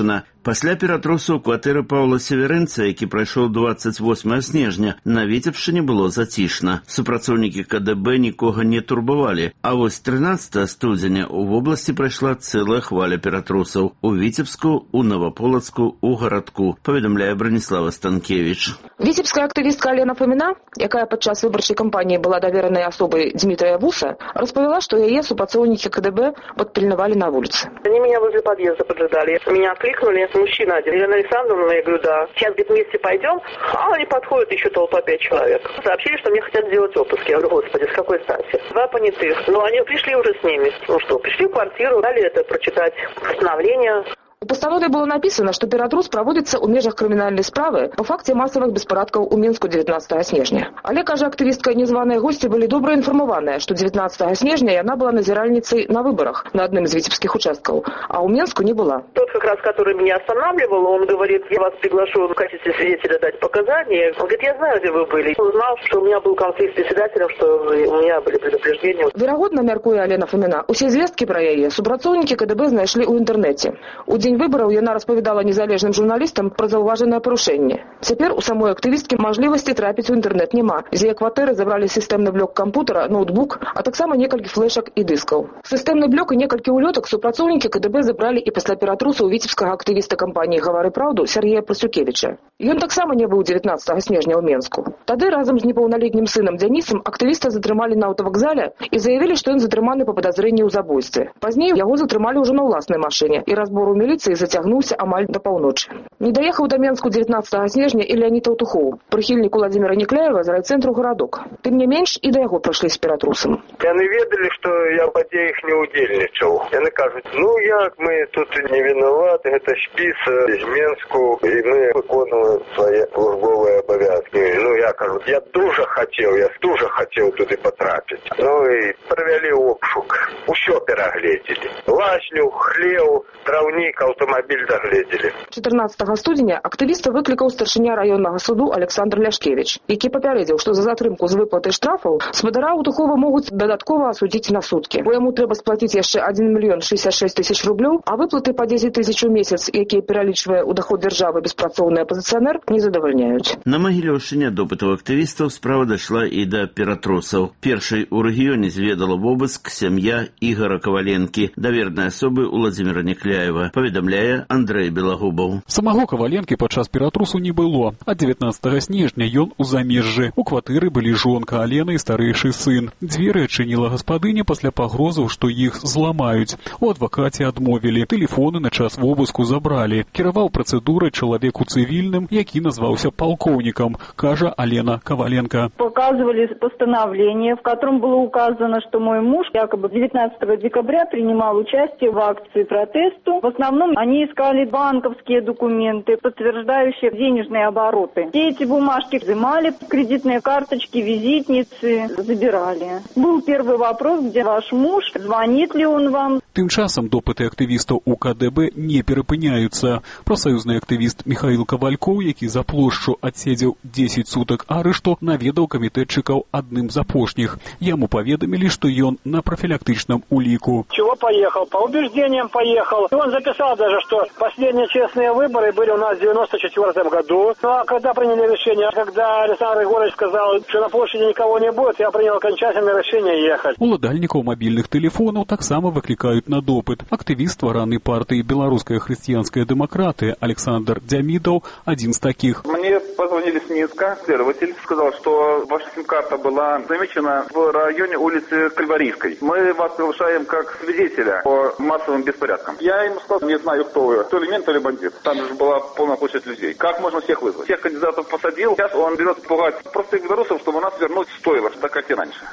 Speaker 1: Пасля ператрусу ў кватэры Паўла Северэнца, які прайшоў дваццаць восьмага снежня, на Віцебшчыне было зацішна. Супрацоўнікі КДБ нікога не турбавалі, а вось трынаццатага студзеня ў вобласці прайшла цэлая хваля ператрусаў. У Віцебску, у Новаполацку, у гарадку, паведамляе Браніслава Станкевіч.
Speaker 2: Віцебская актывістка Алена Фоміна, якая падчас выбарчай кампаніі была даверанай асобай Дмітрия Буса, распавяла, што яе супрацоўнікі КДБ падпільнавалі на вуліцы.
Speaker 23: Они меня возле подъезда поджидали. Меня окликнули, мужчина, Елена Александровна, я говорю, да. Сейчас, говорит, вместе пойдем. А они подходят, еще толпа пять человек. Сообщили, что мне хотят сделать обыск. Я говорю, господи, с какой стати? Два понятых. Но они пришли уже с ними. Ну что, пришли в квартиру, дали это прочитать постановление.
Speaker 2: У пастанове было написано, што ператрус праводзіцца ў межах крымінальнай справы па факце масавых беспарадкаў у Мінску дзевятнаццатага снежня. Але, кажа актывістка, незваныя госці былі добра інфармаваныя, што дзевятнаццатага снежня яна была назіральніцай на выбарах на адным з віцебскіх участкаў, а ў Мінску не была.
Speaker 23: Тот, как раз, который меня останавливал, он говорит, я вас приглашу в качестве свидетеля дать показания. Он говорит, я знаю, где вы были. Он узнал, что у меня был конфликт с председателем, что у меня были предупреждения.
Speaker 2: Верагодна, мяркуе Алена Фоміна, усе звесткі пра яе супрацоўнікі КДБ знайшлі ў інтэрнэце. У дзень выбораў яна распавядала незалежным журналістам пра заўважанае парушэнне. Цяпер у самой актывісткі мажлівасці трапіць у інтэрнэт няма. З яе кватэры забралі сістэмны блок кампутара, ноутбук, а таксама некалькі флешак і дыскаў. Сістэмны блок і некалькі улётак супрацоўнікі КДБ забралі і пасля ператрусу ў віцебскага актывіста кампаніі «Гавары праўду» Сергея Прасюкевіча. Ён таксама не быў дзевятнаццатага снежня ў Менску. Тады разам з непаўналетнім сынам Дзянісам актывіста затрымалі на аўтавакзале і заявілі, што ён затрыманы па падазрэнні ў забойстве. Пазней яго затрымалі ўжо на ўласнай машыне, і разбор у міліцыі зацягнуўся амаль да паўночы. Не даехаў да Менску дзевятнаццатага снежня і Леонід Аўтухоў, прыхільнік Уладзіміра Некляева з райцэнтру гарадок. Тым не менш, і да яго прыйшлі з ператрусам.
Speaker 24: Яны ведалі, што я ў падзеях не ўдзельнічаў. Яны кажуць, ну як мы тут не вінаваты, гэта спіс з Менску, і мы выконваем свае службовыя абавязкі. Ну я кажу, я дуже хацеў, я дуже хацеў туды патрапіць. Ну і правялі обшук. Усё перагледзелі. Ласню, хлеў, траўнік, аўтамабіль загледзелі.
Speaker 2: чатырнаццатага студзеня актывіста выклікаў старшыня раённага суду Александр Ляшкевіч, які папярэдзіў, што за затрымку з выплатай штрафаў спадара Аўтухова могуць дадаткова асудзіць на суткі. Бо яму трэба сплаціць яшчэ адзін мільён шэсцьдзесят шэсць тысяч рублёў, а выплаты па дзесяць тысяч у месяц, якія пералічвае ў даход дзяржавы беспрацоўны апазіцыянер, не задавальняюць.
Speaker 1: На Магілёўшчыне допытаў актывістаў справа дайшла і да ператрусаў. Першай у рэгіёне зведала вобыск сям'я Ігора Каваленкі, давернай асобы Уладзіміра Некляева, паведамляе Андрэй Белагубаў.
Speaker 25: Самого Каваленкі падчас ператрусу не было, а дзевятнаццатага снежня ён у замежжы. У кватэры былі жонка Алена і старэйшы сын. Дзверы адчыніла гаспадыня пасля пагрозаў, што іх зламаюць. У адвакаце адмовілі. Тэлефоны на час вобыску забралі. Кіраваў працэдурай чалавек у цывільным, які назваўся палкоўнікам, кажа Алена Каваленко.
Speaker 26: Показывали постановление, в котором было указано, что мой муж якобы девятнадцатого декабря принимал участие в акции протесту. В основном они искали банковские документы, подтверждающие денежные обороты. Все эти бумажки взимали, кредитные карточки, визитницы забирали. Был первый вопрос, где ваш муж, звонит ли он вам.
Speaker 25: Тым часам допыты актывістаў у КДБ не перапыняюцца. Прафсаюзны актывіст Михаил Кавалькоў, які за плошчу адседзеў дзесяць сутак арышту, наведаў камітэтчыкаў адным з апошніх. Яму паведамілі, што ён на профилактичном улику.
Speaker 27: Чего поехал? По убеждениям поехал. И он записал даже, что последние честные выборы были у нас в девяносто четвёртом году. Ну а когда приняли решение? Когда Александр Егорович сказал, что на площади никого не будет, я принял окончательное решение ехать.
Speaker 25: Уладальнікаў мобильных телефонов таксама выкликают на допыт. Активист ствараны партии «Белорусская христианская демократия» Александр Дямидов один из таких.
Speaker 28: Мне позвонили с Минска. Следователь сказал, что ваша сим-карта была замечена в районе улицы Кальварийской. Мы вас приглашаем как свидетеля по массовым беспорядкам. Я ему сказал, не знаю, кто вы. То ли мент, то ли бандит. Там же была полная площадь людей. Как можно всех вызвать? Всех кандидатов посадил. Сейчас он берет пугать простых белорусов, чтобы нас вернуть в стойло, так как и раньше.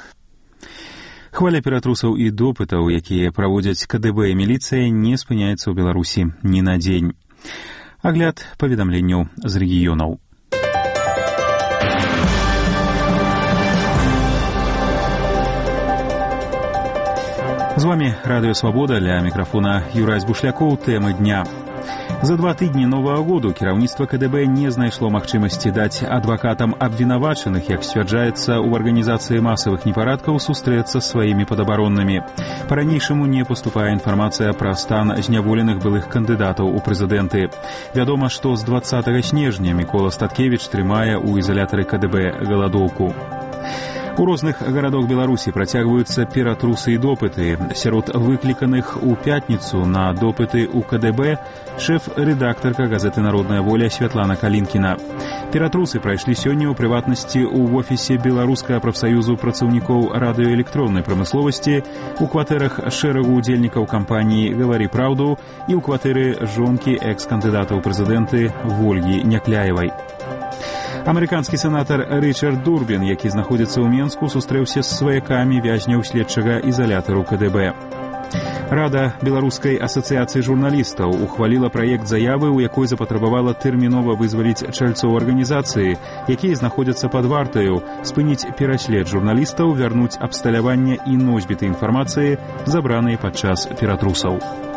Speaker 3: Хваля ператрусаў і допытаў, якія праводзяць КДБ і міліцыя, не спыняецца ў Беларусі ні на дзень. Агляд паведамленняў з рэгіёнаў. З вами Радыё Свабода, ля мікрафона Юрай Бушлякоў, тэмы дня. За два тыдні новага году кіраўніцтва КДБ не знайшло магчымасці даць адвакатам абвінавачаных, як сцвярджаецца ў арганізацыі масавых непарадкаў, сустрэцца з сваімі падабароннымі. Па-ранейшаму не паступае інфармацыя пра стан зняволеных былых кандыдатаў у прэзідэнты. Вядома, што з дваццатага снежня Мікола Статкевіч трымае ў ізалятары КДБ галадоўку. У розных гарадах Беларусі працягваюцца ператрусы і допыты. Сярод выкліканых у пятніцу на допыты ў КДБ шэф-рэдактарка газеты «Народная воля» Святлана Калінкіна. Ператрусы прайшлі сёння ў прыватнасці ў офісе Беларускага прафсаюзу працаўнікоў радыёэлектроннай прамысловасці, у кватэрах шэрагу удзельнікаў кампаніі «Гавары праўду» і ў кватэры жонкі экс-кандыдата ў прэзідэнты Вольгі Някляевай. Амерыканскі сенатар Рычард Дурбін, які знаходзіцца ў Менску, сустрэўся з сваякамі вязняў следчага ізалятару КДБ. Рада Беларускай асацыяцыі журналістаў ухваліла праект заявы, у якой запатрабавала тэрмінова вызваліць чальцоў арганізацыі, якія знаходзяцца пад вартаю, спыніць пераслед журналістаў, вярнуць абсталяванне і носьбіты інфармацыі, забраныя падчас ператрусаў.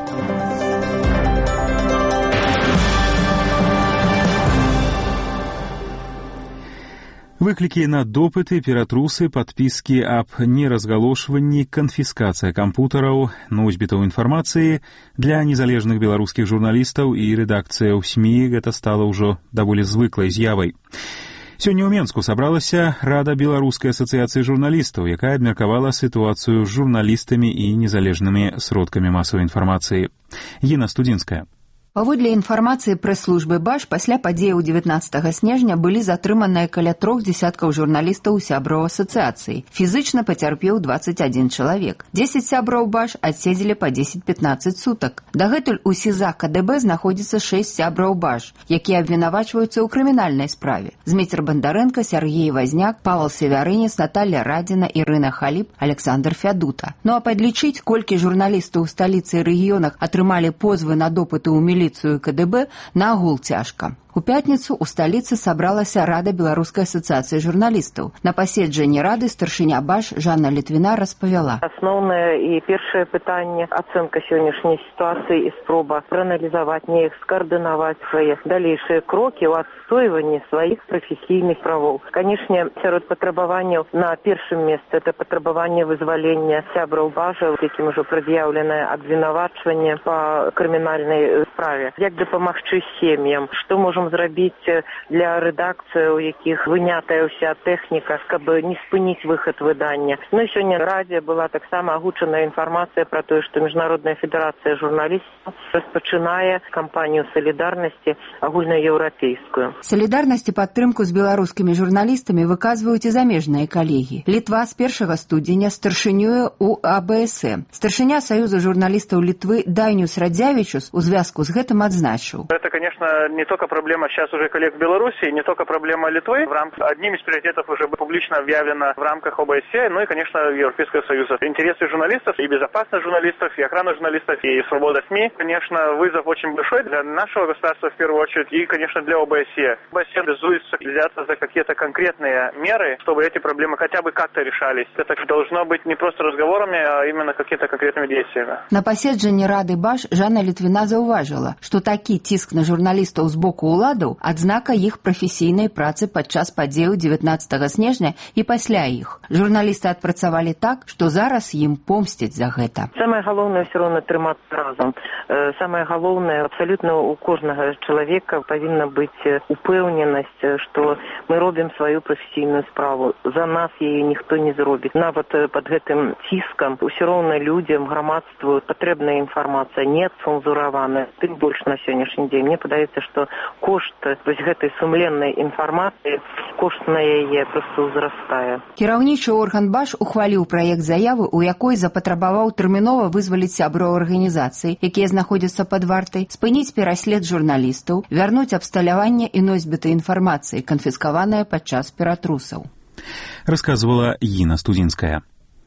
Speaker 3: Выклікі на допыты, ператрусы, падпіскі аб неразгалошванні, канфіскацыя кампутараў, носьбітаў інфармацыі для незалежных беларускіх журналістаў і рэдакцыяў СМІ гэта стала ўжо даволі звыклай з'явай. Сёння ў Менску сабралася Рада Беларускай асацыяцыі журналістаў, якая абмеркавала сітуацыю з журналістамі і незалежнымі сродкамі масавай інфармацыі. Гіна Студзінская.
Speaker 4: Паводле інфармацыі прэс-службы БАШ, пасля падзеяў дзевятнаццатага снежня былі затрыманыя каля трох дзесяткаў журналістаў сябраў асацыяцыі. Фізычна пацярпеў дваццаць адзін чалавек. дзесяць сяброў БАШ адседзелі па дзесяць-пятнаццаць сутак. Дагэтуль у СІЗА КДБ знаходзіцца шэсць сябраў БАШ, якія абвінавачваюцца ў крымінальнай справе. Зміцер Бандарэнка, Сергей Вазняк, Павел Севярынец, Наталья Радзіна, Ірына Халіп, Александр Фядута. Ну а падлічыць, колькі журналістаў у сталіцы і рэгіёнах атрымалі позвы на допыты ў міліцыю КДБ, наогул цяжка. У пятніцу ў сталіцы сабралася Рада Беларускай асацыяцыі журналістаў. На паседжанні Рады старшыня БАШ Жанна Літвіна распавяла.
Speaker 5: Асноўнае і першае пытанне – ацэнка сённяшняй сітуацыі і спроба прааналізаваць, неяк скаардынаваць свае далейшыя крокі ў адстойванні сваіх прафесійных правоў. Канешне, сярод патрабаванняў на першым месцы это патрабаванне вызвалення сябраў БАШа, якім ужо прад'яўленае абвінавачванне па крымінальнай справе. Як дапамагчы сем'ям, што можам зрабіць для рэдакцыі, у якіх вынятая ўся тэхніка, каб не спыніць выхад выдання. Ну і сёння Радзе была таксама агучаная інфармацыя пра тое, што Міжнародная федэрацыя журналістаў распачынае кампанію салідарнасці агульнаеўрапейскую.
Speaker 4: Салідарнасць і падтрымку з беларускімі журналістамі выказваюць і замежныя калегі. Літва з першага студзеня старшынюе у АБСМ. Старшыня Саюза журналістаў Літвы Дайнюс Радзявічус у звязку з гэтым адзначыў.
Speaker 28: Это, конечно, не только проблема сейчас уже коллег в Беларуси, не только проблема Литвы. В рамках одним из приоритетов уже публично объявлено в рамках ОБСЕ, ну и, конечно, Европейского Союза. Интересы журналистов, и безопасность журналистов, и охрана журналистов, и свобода СМИ. Конечно, вызов очень большой для нашего государства в первую очередь, и, конечно, для ОБСЕ. ОБСЕ обязуется взяться за какие-то конкретные меры, чтобы эти проблемы хотя бы как-то решались. Это должно быть не просто разговорами, а именно какими-то конкретными действиями.
Speaker 4: На паседжанні Рады БАШ Жанна Літвіна заўважыла, што такі ціск на журналістаў з боку ўладаў адзнака іх прафесійнай працы падчас падзеяў дзевятнаццатага снежня і пасля іх. Журналісты адпрацавалі так, што зараз ім помсцяць за гэта.
Speaker 5: Самае галоўнае ўсё роўна трымацца разам. Самае галоўнае абсалютна у кожнага чалавека павінна быць упэўненасць, што мы робім сваю прафесійную справу. За нас яе ніхто не зробіць. Нават пад гэтым ціскам ўсё роўна людзям, грамадству патрэбная інфармацыя, не цэнзураваная. Тым больш на сённяшні дзень. Мне падаецца, што кошт вось гэтай сумленнай інфармацыі, кошт на яе проста ўзрастае.
Speaker 4: Кіраўнічы орган БАШ ухваліў праект заявы, у якой запатрабаваў тэрмінова вызваліць сяброў арганізацыі, якія знаходзяцца пад вартай, спыніць пераслед журналістаў, вярнуць абсталяванне і носьбіты інфармацыі, канфіскаванае падчас ператрусаў.
Speaker 3: Расказвала Гіна Студзінская.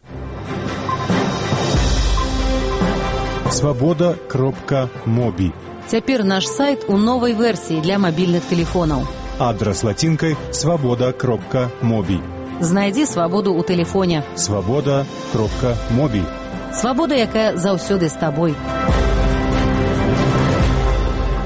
Speaker 6: свобода кропка моби.
Speaker 7: Цяпер наш сайт у новай версіі для мабільных тэлефонаў.
Speaker 6: Адрас лацінкай свобода кропка моби.
Speaker 7: Знайдзі свабоду ў тэлефоне.
Speaker 6: свобода кропка моби.
Speaker 7: Свабода, якая заўсёды з табой.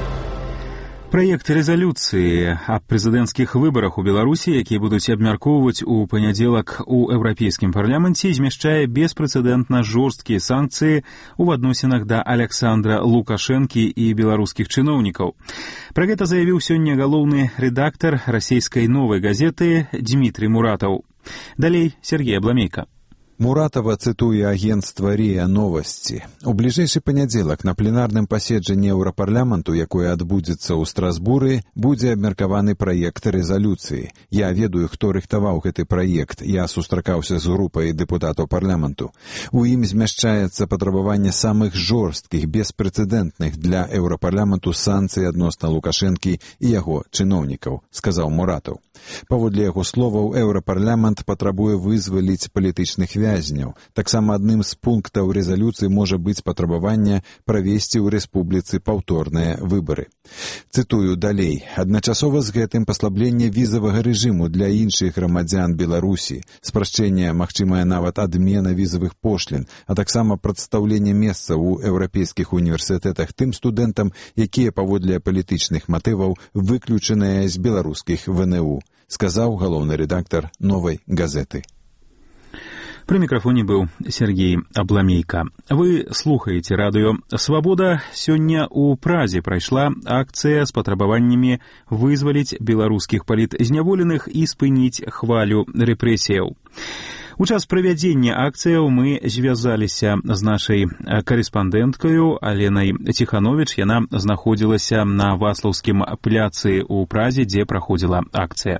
Speaker 3: Праект рэзалюцыі аб прэзідэнцкіх выбарах у Беларусі, якія будуць абмяркоўваць у панядзелак у Еўрапейскім парламенце, змяшчае беспрэцэдэнтна жорсткія санкцыі ў адносінах да Александра Лукашэнкі і беларускіх чыноўнікаў. Пра гэта заявіў сёння галоўны рэдактар расійскай «Новай газеты» Дмітрий Муратаў. Далей Сергей Абламейка.
Speaker 8: Муратова цытуе агенцтва РИА Новости. У бліжэйшы панядзелак на пленарным паседжанні Еўрапарламенту, якое адбудзецца ў Страсбуры, будзе абмеркаваны праект рэзалюцыі. Я ведаю, хто рыхтаваў гэты праект. Я сустракаўся з групай дэпутатаў парламенту. У ім змяшчаецца патрабаванне самых жорсткіх, беспрэцэдэнтных для Еўрапарламенту санкцый адносна Лукашэнкі і яго чыноўнікаў, сказаў Муратаў. Паводле яго словаў, Еўрапарламент патрабуе вызваліць палітычных вязняў. Таксама адным з пунктаў рэзалюцыі можа быць патрабаванне правесці ў рэспубліцы паўторныя выбары. Цытую далей. Адначасова з гэтым паслабленне візавага рэжыму для іншых грамадзян Беларусі, спрашчэнне, магчымая нават адмена візавых пошлін, а таксама прадстаўленне месца ў еўрапейскіх універсітэтах тым студэнтам, якія паводле палітычных матываў выключаныя з беларускіх ВНУ, сказаў галоўны рэдактар «Новай газеты».
Speaker 3: При микрофоне был Сергей Абламейка. Вы слухаете радыё «Свабода». Сёння у Празе прайшла акцыя з патрабаваннямі вызваліць беларускіх палітзняволеных і спыніць хвалю рэпрэсіяў. У час правядзення акцыяў мы звязаліся з нашай карэспандэнткаю Аленай Ціхановіч. Яна знаходзілася на Васлаўскім пляцы ў Празе, дзе праходзіла акцыя.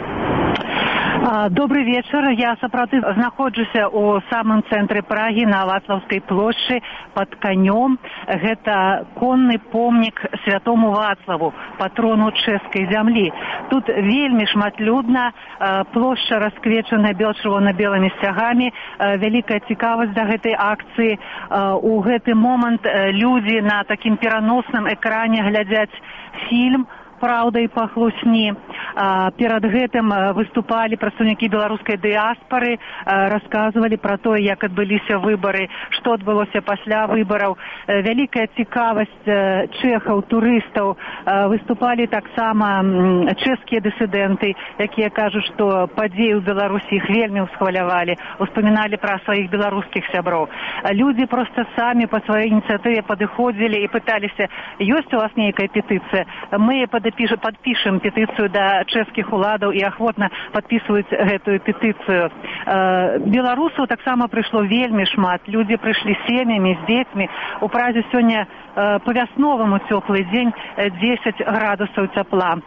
Speaker 9: Добрый вечер. Я сапраўды знаходжуся ў самым цэнтры Прагі на Вацлаўскай плошчы пад канём. Гэта конны помнік святому Вацлаву, патрону чэшскай зямлі. Тут вельмі шматлюдна, плошча расквечана бел-чырвона-белымі сцягамі, вялікая цікавасць да гэтай акцыі. У гэты момант людзі на такім пераносным экране глядзяць фільм «Праўда і пахлусні». Перад гэтым выступалі прадстаўнікі беларускай дыяспары, расказвалі пра тое, як адбыліся выбары, што адбылося пасля выбараў. Вялікая цікавасць чэхаў, турыстаў. Выступалі таксама чэшскія дысідэнты, якія кажуць, што падзеі ў Беларусі іх вельмі ўсхвалявалі, успаміналі пра сваіх беларускіх сяброў. Людзі проста самі па сваёй ініцыятыве падыходзілі і пыталіся, ёсць у вас нейкая петыцыя? Мы падпішам петыцыю да чэшскіх уладаў і ахвотна падпісваюць гэтую петыцыю. Беларусаў таксама прыйшло вельмі шмат. Людзі прыйшлі сем'ямі, з дзецьмі. У Празе сёння па-вясноваму цёплы дзень, дзесяць градусаў цяпла.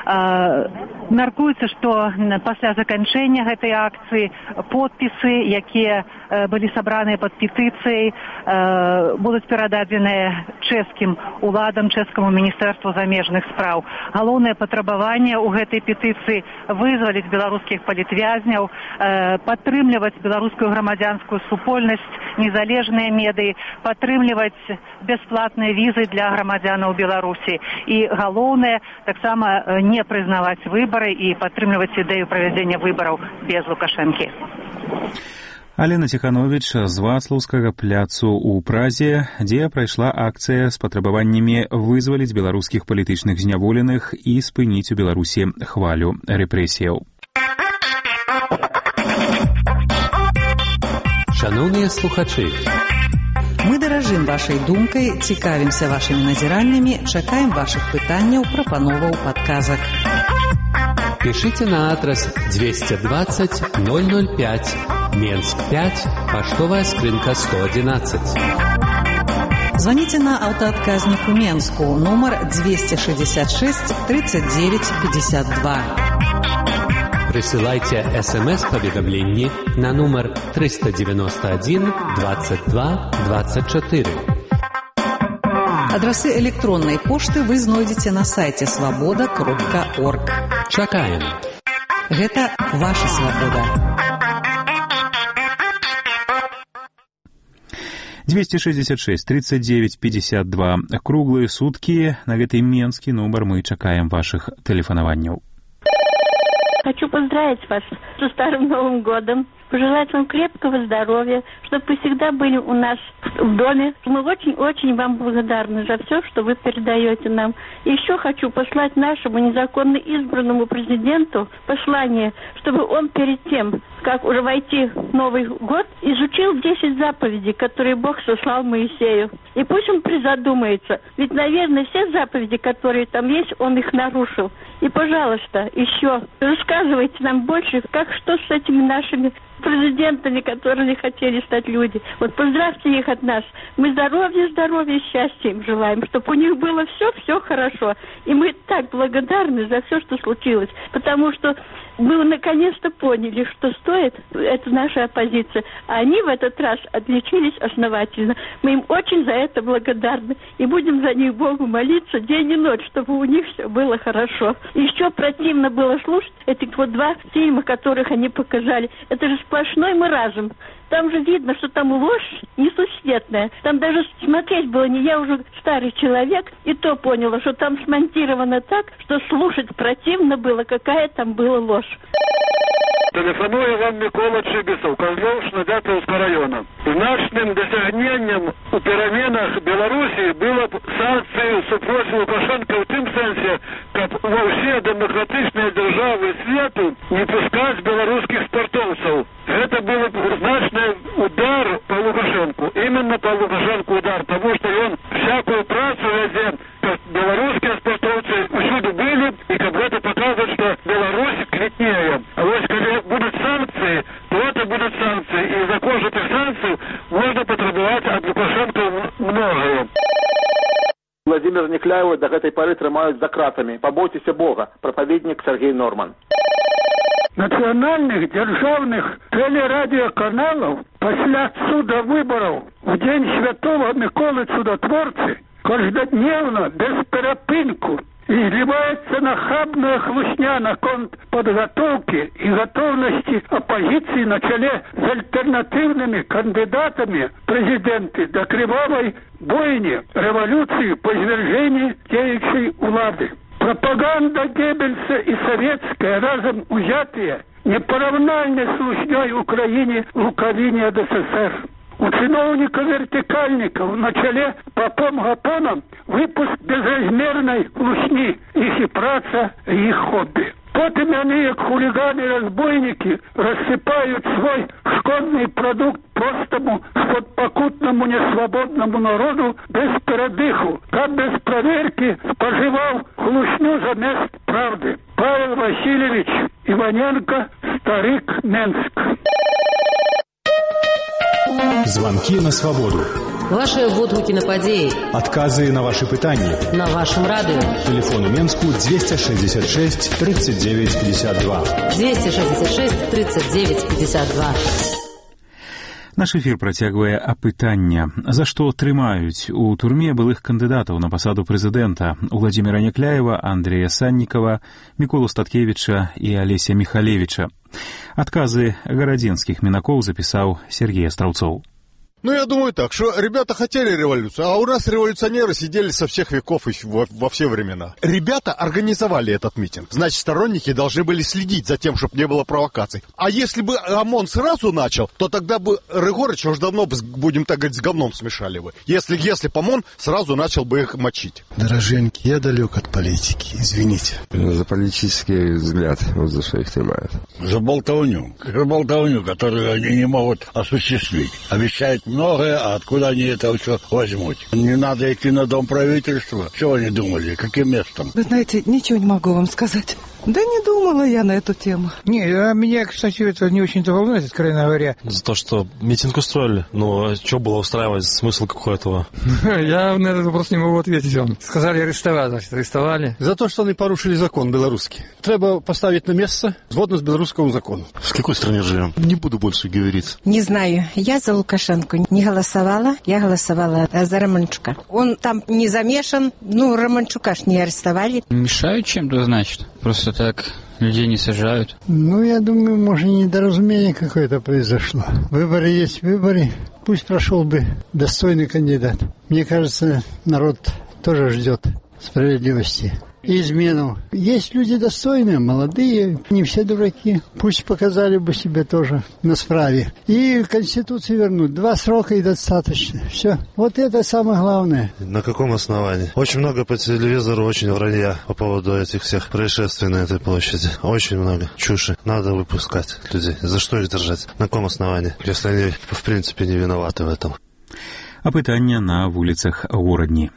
Speaker 9: Мяркуецца, што пасля заканчэння гэтай акцыі подпісы, якія былі сабраныя пад петыцыяй, будуць перададзеныя чэшскім уладам, чэшскаму міністэрству замежных спраў. Галоўнае патрабаванне ў гэтай петыцыі вызваліць беларускіх палітвязняў, падтрымліваць беларускую грамадзянскую супольнасць, незалежныя медыі, падтрымліваць бясплатныя візы для грамадзянаў Беларусі. І галоўнае таксама не прызнаваць выбары і падтрымліваць ідэю правядзення выбараў без Лукашэнкі.
Speaker 3: Алена Ціхановіч з Вацлаўскага пляцу ў Празе, дзе прайшла акцыя з патрабаваннямі вызваліць беларускіх палітычных зняволеных і спыніць у Беларусі хвалю рэпрэсіяў.
Speaker 10: Шановныя слухачы,
Speaker 11: мы даражым вашай думкай, цікавімся вашымі назіраннямі, чакаем вашых пытанняў, прапановаў, падказак.
Speaker 10: Пишите на адрес двести двадцать ноль ноль пять, Менск пять, поштовая скрынка сто одиннадцать.
Speaker 11: Звоните на автоотказник в Менску, номер двести шестьдесят шесть тридцать девять пятьдесят два.
Speaker 10: Присылайте смс-поведомление на номер триста девяносто один двадцать два двадцать четыре.
Speaker 11: Адрасы электронной пошты вы знойдзеце на сайте свобода кропка орг.
Speaker 10: Чакаем.
Speaker 11: Гэта ваша свобода.
Speaker 3: двести шестьдесят шесть тридцать девять пятьдесят два. Круглые сутки. На гэты менскі нумар мы чакаем ваших тэлефанаванняў.
Speaker 20: Хочу поздравить вас со Старым Новым годом.
Speaker 12: пожелать вам крепкого здоровья, чтобы вы всегда были у нас в доме. Мы очень-очень вам благодарны за все, что вы передаете нам. И еще хочу послать нашему незаконно избранному президенту послание, чтобы он перед тем, как уже войти в Новый год, изучил десять заповедей, которые Бог сослал Моисею. И пусть он призадумается. Ведь, наверное, все заповеди, которые там есть, он их нарушил. И, пожалуйста, еще рассказывайте нам больше, как что с этими нашими президентами, которые не хотели стать люди. Вот поздравьте их от нас. Мы здоровья, здоровья, счастья им желаем, чтобы у них было все-все хорошо. И мы так благодарны за все, что случилось. Потому что мы наконец-то поняли, что стоит это наша оппозиция. А они в этот раз отличились основательно. Мы им очень за это благодарны. И будем за них Богу молиться день и ночь, чтобы у них все было хорошо. И еще противно было слушать этих вот два фильма, которых они показали. Это же сплошной маразм. Там же видно, что там ложь несусветная. Там даже смотреть было не я уже старый человек, и то поняла, что там смонтировано так, что слушать противно было, какая там была ложь.
Speaker 13: Телефоную вам Микола Чибісов, Козловщина, Дятеловського району. Значним досягненням у переменах Беларуси было санкции супроти Лукашенко в тем сенсе, как во все демократичные державы свету не пускать белорусских спортовцев. Это был значный удар по Лукашенку. Именно по Лукашенку удар, потому что он всякую працу везде, как белорусские спортовцы всюду были, и как это показывает, что Беларусь квитнее. А вот когда будут санкции, то это будут санкции. И за кожу этих санкций можно потребовать от Лукашенко многое.
Speaker 28: Владимир Некляева до этой поры трымают за кратами. Побойтесь Бога. Проповедник Сергей Норман.
Speaker 22: Национальных державных телерадиоканалов после суда выборов в день святого Миколы Чудотворцы каждодневно, без перепынку, изливается нахабная хлусня на конт подготовки и готовности оппозиции на челе с альтернативными кандидатами президенты до кривавой бойни, революции по извержению действующей влады. Пропаганда Геббельса и советская разом узятые непоравнальны с слушней Украине луковине СССР. У чиновников-вертикальников на челе попом-гапоном выпуск безразмерной лушни, их и праца, и их хобби. Потом они, как хулиганы-разбойники, рассыпают свой шкодный продукт простому, сподпокутному, несвободному народу без передыху, как без проверки споживал хлушню замест правды. Павел Васильевич Иваненко, Старик, Менск.
Speaker 6: Звонки на свободу.
Speaker 7: Ваши водгуки на подеи.
Speaker 6: Отказы на ваши пытания.
Speaker 7: На вашем радио.
Speaker 6: Телефон у Менску двести шестьдесят шесть тридцать девять пятьдесят два.
Speaker 7: двести шестьдесят шесть тридцать девять пятьдесят два.
Speaker 3: Наш эфір працягвае апытання. За што трымаюць у турме былых кандыдатаў на пасаду прэзідэнта Владимира Некляева, Андрея Санникова, Міколу Статкевіча і Алеся Михалевича. Адказы гарадзенскіх мінакоў запісаў Сергей Астраўцоў.
Speaker 14: Ну, я думаю так, что ребята хотели революцию, а у нас революционеры сидели со всех веков и во, во все времена. Ребята организовали этот митинг. Значит, сторонники должны были следить за тем, чтобы не было провокаций. А если бы ОМОН сразу начал, то тогда бы Рыгорыча уже давно, будем так говорить, с говном смешали бы. Если, если бы ОМОН сразу начал бы их мочить.
Speaker 15: Дороженьки, я далек от политики, извините.
Speaker 16: За политический взгляд, вот за что их требуют.
Speaker 17: За болтовню. За болтовню, которую они не могут осуществить. Обещают многое, а откуда они это все возьмут? Не надо идти на дом правительства. Чего они думали? Каким местом?
Speaker 18: Вы знаете, ничего не могу вам сказать. Да не думала я на эту тему.
Speaker 19: Не, а меня, кстати, это не очень-то волнует, откровенно говоря.
Speaker 29: За то, что митинг устроили. Ну, а что было устраивать? Смысл какой этого?
Speaker 19: Я на этот вопрос не могу ответить вам. Сказали арестовать, значит, арестовали.
Speaker 14: За то, что они порушили закон белорусский. Треба поставить на место згодно с белорусскому закону.
Speaker 29: В какой стране живем? Не буду больше говорить.
Speaker 30: Не знаю. Я за Лукашенко не голосовала. Я голосовала за Романчука. Он там не замешан. Ну, Романчука ж не арестовали.
Speaker 31: Мешают чем-то, значит? Просто так людей не сажают.
Speaker 15: Ну, я думаю, может, недоразумение какое-то произошло. Выборы есть выборы. Пусть прошел бы достойный кандидат. Мне кажется, народ тоже ждет справедливости и измену. Есть люди достойные, молодые, не все дураки. Пусть показали бы себе тоже на справе. И Конституцию вернуть. Два срока и достаточно. Все. Вот это самое главное.
Speaker 1: На каком основании? Очень много по телевизору, очень вранья по поводу этих всех происшествий на этой площади. Очень много чуши. Надо выпускать людей. За что их держать? На каком основании? Если они, в принципе, не виноваты в этом.
Speaker 3: Апытання на вуліцах горадні.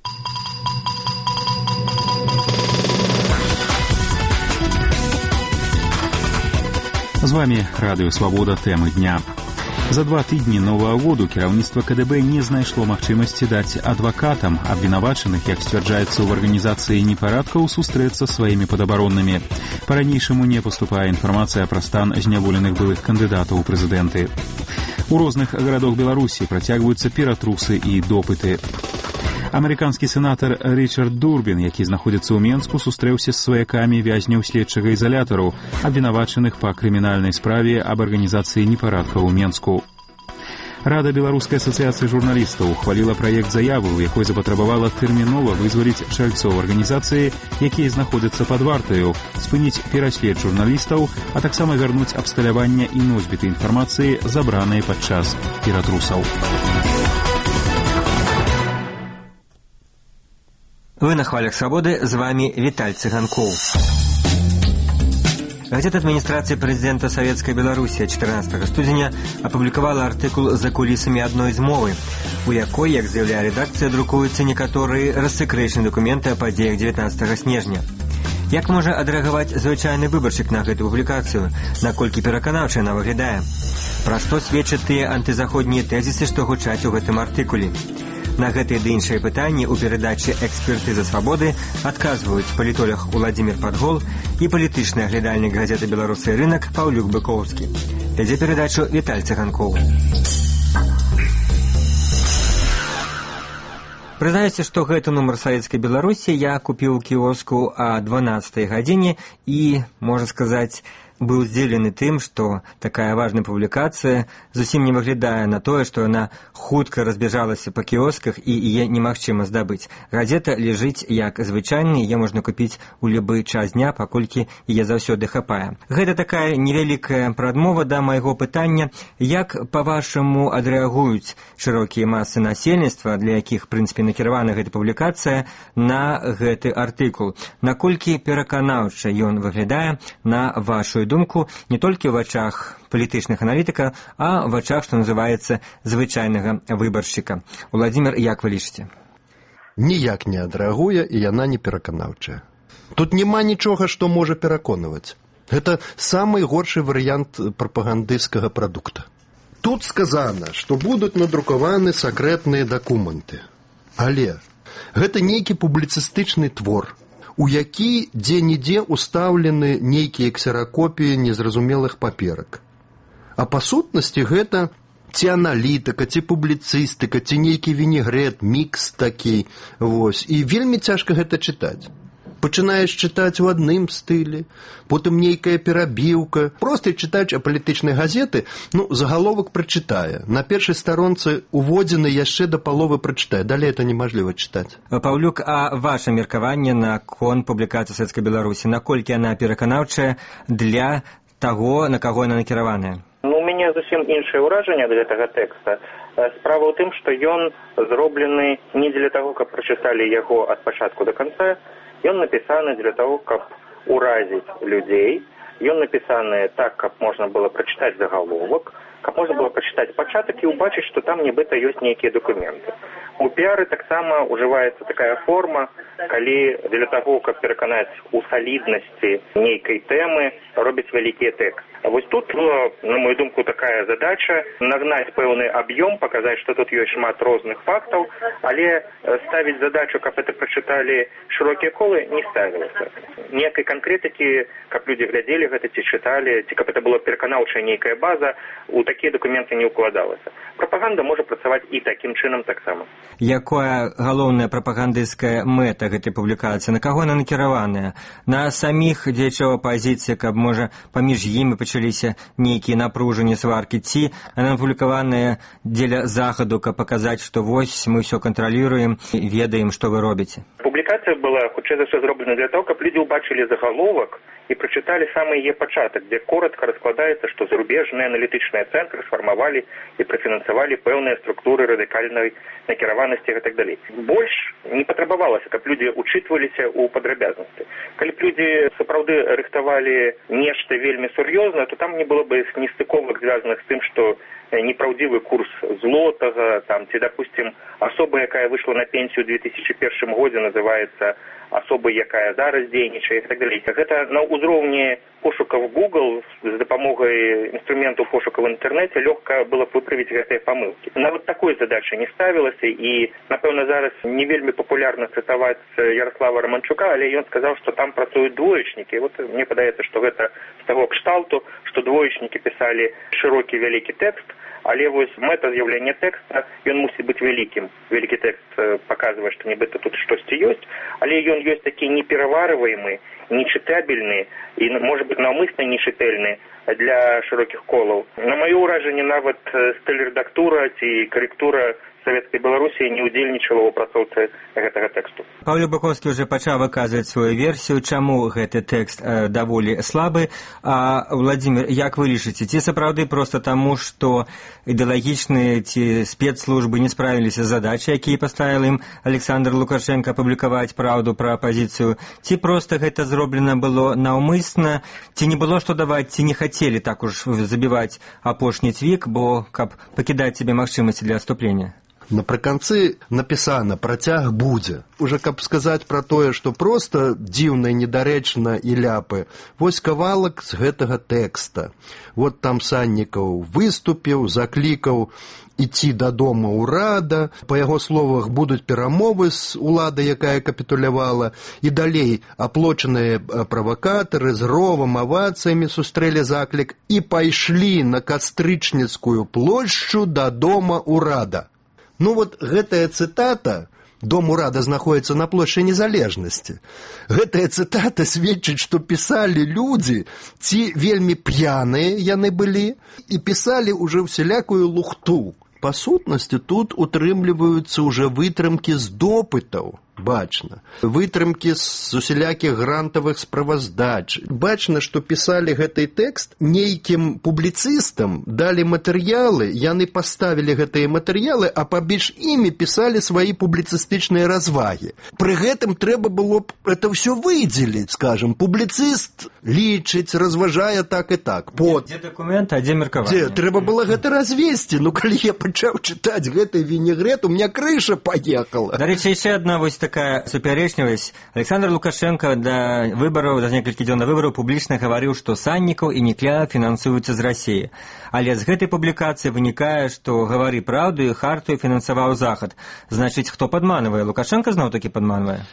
Speaker 3: З вами Радыё Свабода, тэмы дня. За два тыдні новага году кіраўніцтва КДБ не знайшло магчымасці даць адвакатам абвінавачаных, як сцвярджаецца ў арганізацыі непарадкаў, сустрэцца сваімі падабароннымі. Па-ранейшаму не паступае інфармацыя пра стан зняволеных былых кандыдатаў у прэзідэнты. У розных гарадах Беларусі працягваюцца ператрусы і допыты. Амерыканскі сенатар Річард Дурбін, які знаходзіцца ў Менску, сустрэўся з сваякамі вязняў следчага ізалятару, абвінавачаных па крымінальнай справе аб арганізацыі непарадкаў у Менску. Рада Беларускай асацыяцыі журналістаў ухваліла праект заявы, у якой запатрабавала тэрмінова вызваліць чальцоў арганізацыі, якія знаходзяцца пад вартаю, спыніць пераслед журналістаў, а таксама вярнуць абсталяванне і носьбіты інфармацыі, забраныя падчас ператрусаў.
Speaker 2: Вы на хвалях свободы, з вами Віталь Цыганкоў. Газета адміністрацыі прэзідэнта Савецкай Беларусі чатырнаццатага студзеня апублікавала артыкул «За кулісамі адной змовы», у якой, як заявляе рэдакцыя, друкуюцца некаторыя рассекрэчаныя дакументы о падзеях дзевятнаццатага снежня. Як можа адрэагаваць звычайны выбаршчык на гэту публікацыю, наколькі пераканаўча яна выглядае? Пра што сведчаць тыя антызаходнія тэзісы, што гучаць у гэтым артыкуле? На гэтыя ды іншыя пытанні ў перадачы «Экспертыза свабоды» адказваюць палітолог Уладзімір Падгол і палітычны аглядальнік газеты «Беларусы і рынак» Паўлюк Быкоўскі. Вядзе перадачу Віталь Цыганкоў. Прызнаюся, што гэты нумар Савецкай Беларусі я купіў у кіоску о дванаццатай гадзіне і, можна сказаць, быў здзіўлены тым, што такая важная публікацыя зусім не выглядае на тое, што яна хутка разбежалася па кіосках і яе немагчыма здабыць. Газета ляжыць як звычайна, яе можна купіць у любы час дня, паколькі яе заўсёды хапае. Гэта такая невялікая прадмова да майго пытання, як, па-вашаму, адрэагуюць шырокія масы насельніцтва, для якіх, в прынцыпе, накіравана гэта публікацыя, на гэты артыкул. Наколькі пераканаўча ён выглядае на вашу думку не толькі ў вачах палітычных аналітыка, а в вачах, што называецца, звычайнага выбаршчыка. Уладзімір, як вы лічыце?
Speaker 4: Ніяк не адрэагуе, і яна не пераканаўчая. Тут няма нічога, што можа пераконваць. Гэта самы горшы варыянт прапагандысцкага прадукта. Тут сказана, што будуць надрукаваны сакрэтныя дакументы. Але гэта нейкі публіцыстычны твор, у які дзе-нідзе ўстаўлены нейкія ксеракопіі незразумелых паперак. А па сутнасці гэта ці аналітыка, ці публіцыстыка, ці нейкі вінегрэт, мікс такі, вось. І вельмі цяжка гэта чытаць. Пачынаеш чытаць у адным стылі, потым нейкая перабіўка. Просты чытач апалітычнай газеты, ну, загаловак прачытае. На першай старонцы уводзены яшчэ да паловы прачытае. Далей это немажліва чытаць.
Speaker 2: Паўлюк, а ваша меркаванне наконт публікацыі Савецкай Беларусі, наколькі яна пераканаўчая для таго, на каго яна накіраваная?
Speaker 5: Ну, у мяне зусім іншае ўражанне ад гэтага тэкста. Справа ў тым, што ён зроблены не для таго, каб прачыталі яго ад пачатку да канца. Ён напісаны для того, каб уразіць людзей. Ён напісаны так, каб можна было прачытаць загаловак, каб можна было прачытаць пачатак і ўбачыць, што там нібыта ёсць нейкія дакументы. У піары таксама ўжываецца такая форма, калі для таго, каб пераканаць у саліднасці нейкай тэмы, робяць вялікія тэксты. А вось тут, ну, на мою думку, такая задача нагнаць пэўны аб'ём, паказаць, што тут ёсць шмат розных фактаў, але ставіць задачу, каб это прачыталі шырокія колы, не ставілася. Ніякай канкрэтыкі, каб людзі глядзелі гэта, ці чыталі, ці каб это была пераканаўчая нейкая база, у такія дакументы не ўкладалася. Прапаганда можа працаваць і такім чынам таксама.
Speaker 2: Якая галоўная прапагандысцкая мэта гэтай публікацыі? На каго яна накіраваная? На саміх дзеячоў апазіцыі, каб, можа, паміж імі пачаліся нейкія напружанні, сваркі, ці яна апублікаваная дзеля захаду, каб паказаць, што вось мы ўсё кантралюем і ведаем, што вы робіце?
Speaker 5: публікацыя была, хутчэй за ўсё, зроблена для того, каб людзі ўбачылі загаловак і прачыталі самы яе пачатак, дзе коротка раскладаецца, што зарубежныя аналітычныя цэнтры сфармавалі і прафінансавалі пэўныя структуры радыкальнай накіраванасці і так далей. Больш не патрабавалася, каб людзі учытваліся ў падрабязнасці. Калі б людзі сапраўды рыхтавалі нешта вельмі сур'ёзна, то там не было бы нестыковак, звязаных з тым, што непраўдзівы курс злотага, там, ці, допустим, асоба, якая выйшла на пенсію ў две тысячы першым годзе, называецца асобай, якая зараз дзейнічае і так далей. Гэта на ўзроўні пошукаў Google з дапамогай інструментаў пошука в інтэрнэце лёгка было б выправіць гэтыя памылкі. Нават такой задачы не ставілася, і, напэўна, зараз не вельмі папулярна цытаваць Ярослава Романчука, але ён сказаў, што там працуюць двоечнікі. Вот мне падаецца, што гэта з таго кшталту, што двоечнікі пісалі шырокі вялікі тэкст, але вось мэта з'яўлення тэкста, ён мусіць быць вялікім. Вялікі тэкст паказвае, што нібыта тут штосьці ёсць, але ён ёсць такі непераварваемы, нечытабельны і, можа быць, наўмысна нечытальны для шырокіх колаў. На маё ўражанне, нават стыль рэдактура ці карэктура Савецкай Беларусі не ўдзельнічала ў апрацоўцы гэтага тэксту.
Speaker 2: Паўлюк Баковскі ўжо пачаў выказваць сваю версію, чаму гэты тэкст э, даволі слабы. А, Владзімір, як вы лічыце, ці сапраўды проста таму, што ідэалагічныя ці спецслужбы не справіліся з задачай, якія паставіў ім Александр Лукашенко паблікаваць праўду пра апазіцыю, ці проста гэта зроблена было наўмысна, ці не было што даваць, ці не хацелі так уж забіваць апошні цвік, бо каб пакідаць сабе магчымасці для адступлення?
Speaker 4: Напрыканцы напісана «працяг будзе». Уже каб сказаць пра тое, што проста дзіўна, недарэчна і ляпы. Вось кавалак з гэтага тэкста. Вот там Саннікаў выступіў, заклікаў ідці дадому ўрада. Па яго словах, будуць перамовы з уладай, якая капітулявала. І далей аплочаныя правакатары з ровам, авацыямі сустрэлі заклік і пайшлі на Кастрычніцкую плошчу да дома ўрада. Ну вот гэтая цытата, дом урада знаходіцца на плошчы Незалежнасці, гэтая цытата сведчыць, што пісалі людзі, ці вельмі п'яныя яны былі, і пісалі ўжо ўсялякую лухту. Па сутнасці тут утрымліваюцца ўжо вытрымкі з допытаў, бачна. Вытрымкі з усялякіх грантавых справаздач. Бачна, што пісалі гэты тэкст нейкім публіцыстам, далі матэрыялы, яны паставілі гэтыя матэрыялы, а пабіж імі пісалі свае публіцыстычныя развагі. Пры гэтым трэба было б это ўсё выдзеліць, скажам. Публіцыст лічыць, разважае так і так. Под...
Speaker 2: Дзе дакумент, а дзе меркаванне?
Speaker 4: Дзе? Трэба было гэта развесці. Ну, калі я пачаў чытаць гэты вінегрет, у меня крыша паехала.
Speaker 2: Дарэчы, яшчэ адна вось такая супярэчлівасць. Александр Лукашенко да выбараў, да некалькі дзён да выбараў публічна гаварыў, што Саннікаў і Некля фінансуюцца з Расіі. Але з гэтай публікацыі вынікае, што гавары праўду і хартыю фінансаваў Захад. Значыць, хто падманвае? Лукашенко зноў-такі падманвае?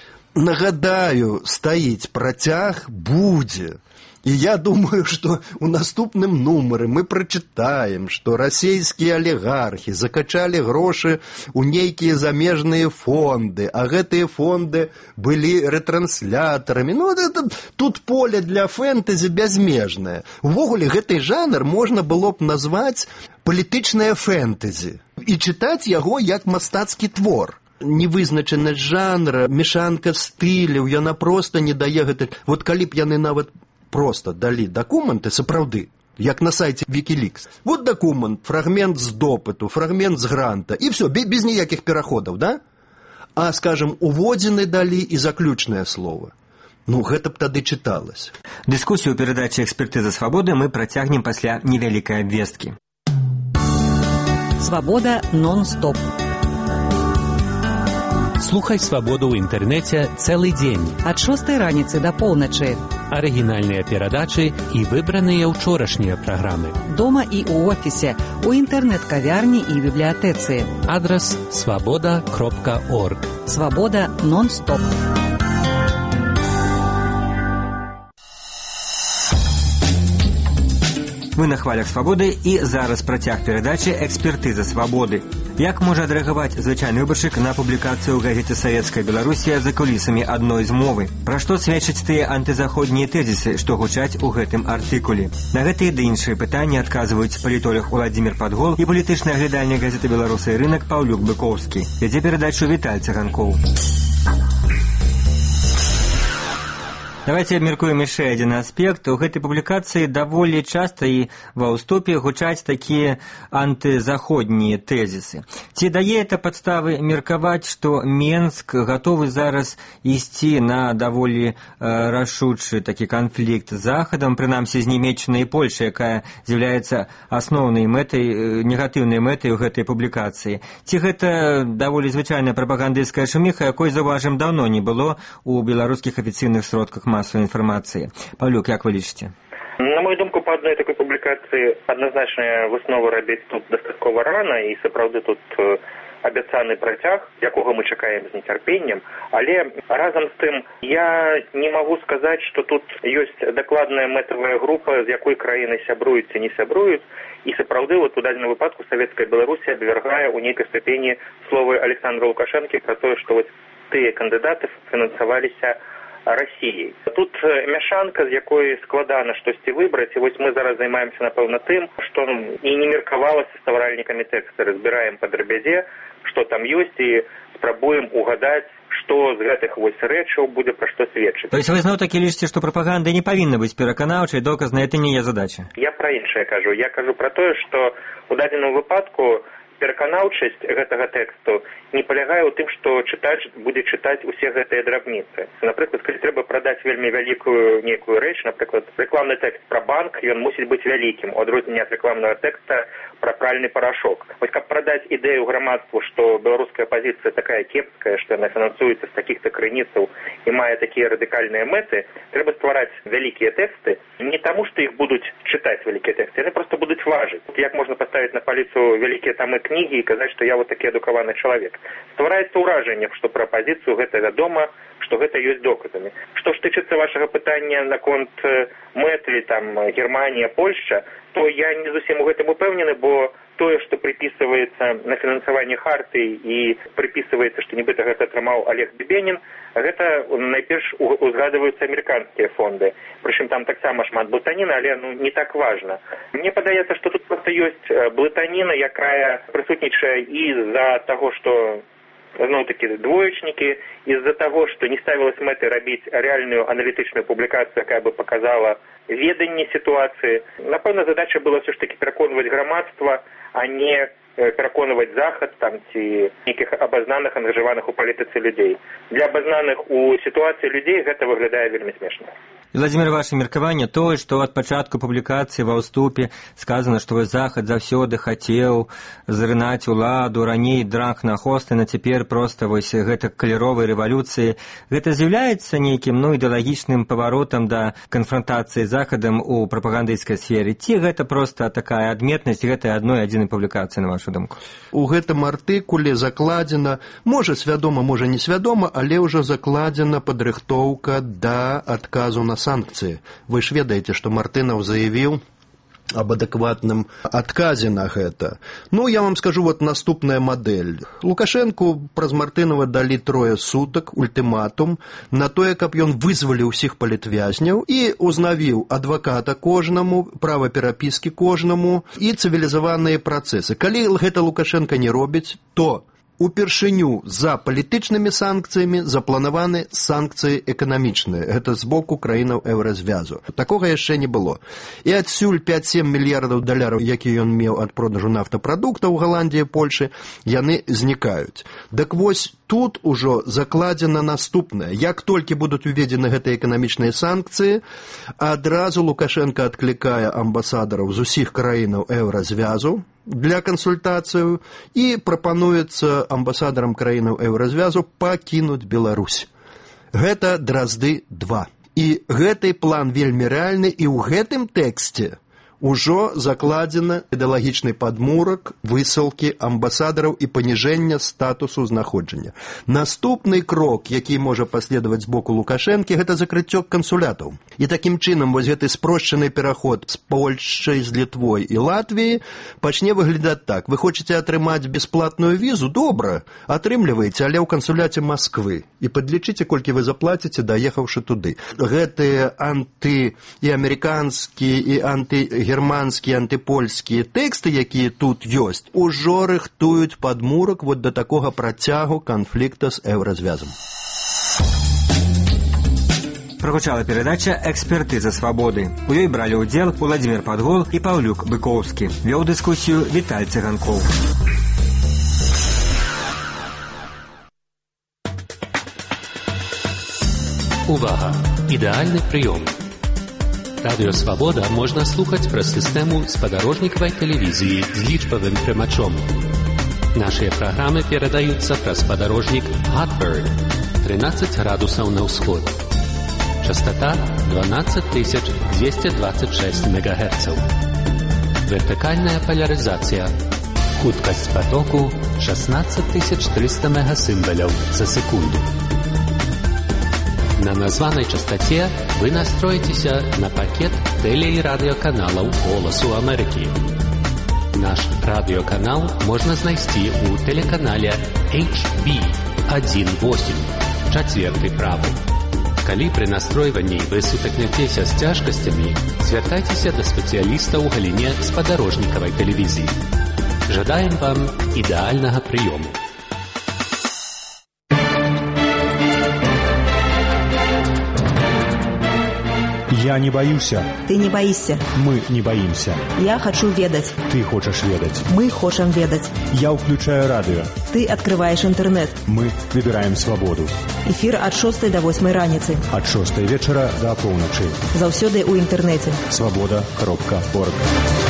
Speaker 4: Нагадаю, стаіць працяг будзе. І я думаю, што ў наступным нумары мы прачытаем, што расійскія алігархі закачалі грошы ў нейкія замежныя фонды, а гэтыя фонды былі рэтрансляторамі. Ну, это, тут поле для фэнтэзі бязмежнае. Увогуле, гэты жанр можна было б назваць палітычнае фэнтэзі і чытаць яго як мастацкі твор. Невызначанасць жанра, мешанка стыляў, яна проста не дае гэта. Вот калі б яны нават просто далі дакументы, сапраўды, як на сайце Wikileaks. Вот дакумент, фрагмент з допыту, фрагмент з гранта, і все, без ніякіх пераходаў, да? А, скажем, уводзіны далі і заключнае слово. Ну, гэта б тады чыталася.
Speaker 2: Дыскусію перадачы «Экспертыза свабоды» мы працягнем пасля невялікай абвесткі.
Speaker 7: Свабода нон-стоп.
Speaker 8: Слухай «Свабоду» ў інтэрнэце цэлы дзень.
Speaker 7: Ад шостай раніцы да поўначы.
Speaker 8: Арыгінальныя перадачы і выбраныя ўчорашнія праграмы.
Speaker 7: Дома і ў офісе, у інтэрнэт-кавярні і бібліятэцы.
Speaker 8: Адрас свабода кропка орг.
Speaker 7: Свабода нон-стоп.
Speaker 2: Вы на хвалях свабоды і зараз працяг перадачы «Экспертыза свабоды». Як можа адрэагаваць звычайны выбаршчык на публікацыю ў газеце «Савецкая Беларусія» за кулісамі адной з мовы? Пра што сведчаць тыя антызаходнія тэзісы, што гучаць у гэтым артыкуле? На гэтыя ды іншыя пытанні адказваюць палітолог Владзімір Падгол і палітычны аглядальнік газеты «Беларусы і рынак» Паўлюк Баковскі. Вядзе перадачу Віталь Цаганкоў. Давайте абмеркуем яшчэ адзін аспект. У гэтай публікацыі даволі часта і ва ўступе гучаць такія антызаходнія тэзісы. Ці дае это падставы меркаваць, што Менск гатовы зараз ісці на даволі э, рашучы такі канфлікт з Захадам, прынамсі з Нямецчынай і Польшай, якая з'яўляецца асноўнай мэтай, э, негатыўнай мэтай у гэтай публікацыі. Ці гэта даволі звычайная прапагандысцкая шуміха, якой, заўважым, даўно не было у беларускіх афіцыйных сродках массовой информации. Павлюк, как вы лічыце?
Speaker 5: На мою думку, по одной такой публикации однозначно высновы робить тут достатково рано, и сапраўды тут абяцаны працяг, якога мы чакаем з нецярпеннем, але разам з тым я не могу сказаць, што тут ёсць дакладная мэтавая група, з якой краіны сябруюць ці не сябруюць, і сапраўды вот у дадзеным выпадку савецкая Беларусь абвяргае ў нейкай ступені словы Александра Лукашэнкі пра тое, што вот тыя кандыдаты фінансаваліся Россией. Тут мяшанка, з якой складана штосьці выбраць, і вось мы зараз займаемся, напэўна, тым, што і не меркавалася стваральнікамі тэкста, разбіраем па драбязе, што там ёсць, і спрабуем угадаць, што з гэтых вось рэчаў будзе пра што сведчыць.
Speaker 2: То есть вы зноў-такі лічыце, што прапаганда не павінна быць пераканаўчай, доказнай, это не яе задача?
Speaker 5: Я пра іншае кажу. Я кажу пра тое, што у дадзеным выпадку пераканаўчасць гэтага тэксту не палягае ў тым, што чытач будзе чытаць усе гэтыя драбніцы. Напрыклад, калі трэба прадаць вельмі вялікую нейкую рэч, напрыклад, рэкламны тэкст пра банк, ён мусіць быць вялікім, у адрозненне ад рэкламнага тэкста пра пральны парашок. Вось каб прадаць ідэю грамадству, што беларуская пазіцыя такая кепская, што яна фінансуецца з такіх-то крыніцаў і мае такія радыкальныя мэты, трэба ствараць вялікія тэксты не таму, што іх будуць чытаць вялікія тэксты, яны проста будуць важыць. Як можна паставіць на паліцу вялікія тамы кнігі і казаць, што я вот такі адукаваны чалавек. Ствараецца ўражанне, што пра пазіцыю гэта вядома, што гэта ёсць доказамі. Што ж тычыцца вашага пытання наконт мэты, там, Германія, Польшча, то я не зусім у гэтым упэўнены, бо тое, што прыпісваецца на фінансаванне Хартыі і прыпісваецца, што нібыта гэта атрымаў Олег Бебенін, гэта найперш узгадваюцца амерыканскія фонды. Прычым там таксама шмат блытаніны, але ну, не так важна. Мне падаецца, што тут проста ёсць блытаніна, якая прысутнічае і з-за таго, што зноў-такі двоечнікі, из-за того, что не ставилось мэтай рабіць реальную аналітычную публікацыю, якая бы показала веданне ситуации. Напэўна, задача была все ж таки пераконваць грамадства, а не пераконваць Захад там ці нейкіх абазнаных, ангажаваных у палітыцы людзей. Для абазнаных у сітуацыі людзей гэта выглядае вельмі смешна.
Speaker 2: Владимир, ваше меркаванне тое, што ад пачатку публікацыі ва ўступе сказано, што Захад заўсёды хацеў зрынаць уладу, раней драх на Хостына, цяпер проста вось гэта каляровай рэвалюцыі. Гэта з'яўляецца нейкім ну, ідэалагічным паваротам да канфрантацыі з Захадам у прапагандысцкай сферы? Ці гэта проста такая адметнасць гэтай адной адзінай публікацыі, на вашу думку?
Speaker 4: У гэтым артыкуле закладзена, можа свядома, можа не свядома, але ўжо закладзена падрыхтоўка да адказу на санкцыі. Вы ж ведаеце, што Мартынаў заявіў об адэкватным адказе на гэта. Ну, я вам скажу, вот наступная модель. Лукашэнку праз Мартынова далі трое сутак, ультыматум, на тое, каб ён вызваліў усіх палітвязняў і узнавіў адваката кожнаму, права перапіскі кожнаму і цывілізаваныя працэсы. Калі гэта Лукашэнка не робіць, то упершыню за палітычнымі санкцыямі запланаваны санкцыі эканамічныя. Гэта з боку краінаў еўразвязу. Такога яшчэ не было. І адсюль пяць-сем мільярдаў даляраў, які ён меў ад продажу нафтапрадуктаў у Галандіі, Польшы, яны знікаюць. Дак вось тут ужо закладзена наступнае. Як толькі будуць уведзены гэтыя эканамічныя санкцыі, адразу Лукашенко адклікае амбасадараў з усіх краінаў еўразвязу для кансультацыю і прапануецца амбасадарам краінаў еўразвязу пакінуць Беларусь. Гэта Дразды два. І гэты план вельмі рэальны, і ў гэтым тэксце ужо закладзена ідэалагічны падмурак высылкі амбасадараў і паніжэння статусу знаходжання. Наступны крок, які можа паследаваць з боку Лукашэнкі, гэта закрыццё кансулятаў. І такім чынам вось гэты спрошчаны пераход з Польшчай, з Літвой і Латвіі пачне выглядаць так. Вы хочаце атрымаць бясплатную візу? Добра, атрымліваеце, але ў кансуляце Масквы. І падлічыце, колькі вы заплаціце, даехаўшы туды. Гэтыя анты і амерыканскі, і анты германскія, антыпольскія тэксты, якія тут ёсць, ужо рыхтуюць падмурак вот да такога працягу канфлікта з еўразвязам.
Speaker 2: прагучала перадача «Экспертыза свабоды». У ёй бралі ўдзел Уладзімір Падгол і Паўлюк Быкоўскі. Вёў дыскусію Віталь Цыганкоў.
Speaker 8: Увага! Ідэальны прыём. Радыё «Свабода» можна слухаць праз сістэму спадарожнікавай тэлевізіі з лічбавым прымачом. Нашыя праграмы перадаюцца праз спадарожнік Hotbird тринадцать градусаў на ўсход. Частота дванадцать тысяч двести двадцать шесть мегагерцаў. Вертыкальная поляризация. Хуткасць потоку шестнадцать тысяч триста мегасимволяў за секунду. На названной частоте вы настроитеся на пакет теле- и радиоканалов «Голосу Америки». Наш радиоканал можно знайсці у телеканале эйч би один восемь, четвертый правый. Калі при настройванні вы сутыкнецеся з цяжкасцямі, звяртайцеся да спецыяліста ў галіне спадарожнікавай тэлевізіі. Жадаем вам ідэальнага прыёму.
Speaker 6: Я не боюся.
Speaker 9: Ты не боишься.
Speaker 6: Мы не боимся.
Speaker 9: Я хочу ведать.
Speaker 6: Ты хочешь ведать.
Speaker 9: Мы хотим ведать.
Speaker 6: Я включаю радио.
Speaker 9: Ты открываешь интернет.
Speaker 6: Мы выбираем свободу.
Speaker 9: Эфир от шостой до восьмой раніцы.
Speaker 6: От шостой вечера до полночи.
Speaker 9: Заўсёды у интернете.
Speaker 6: Свобода точка орг.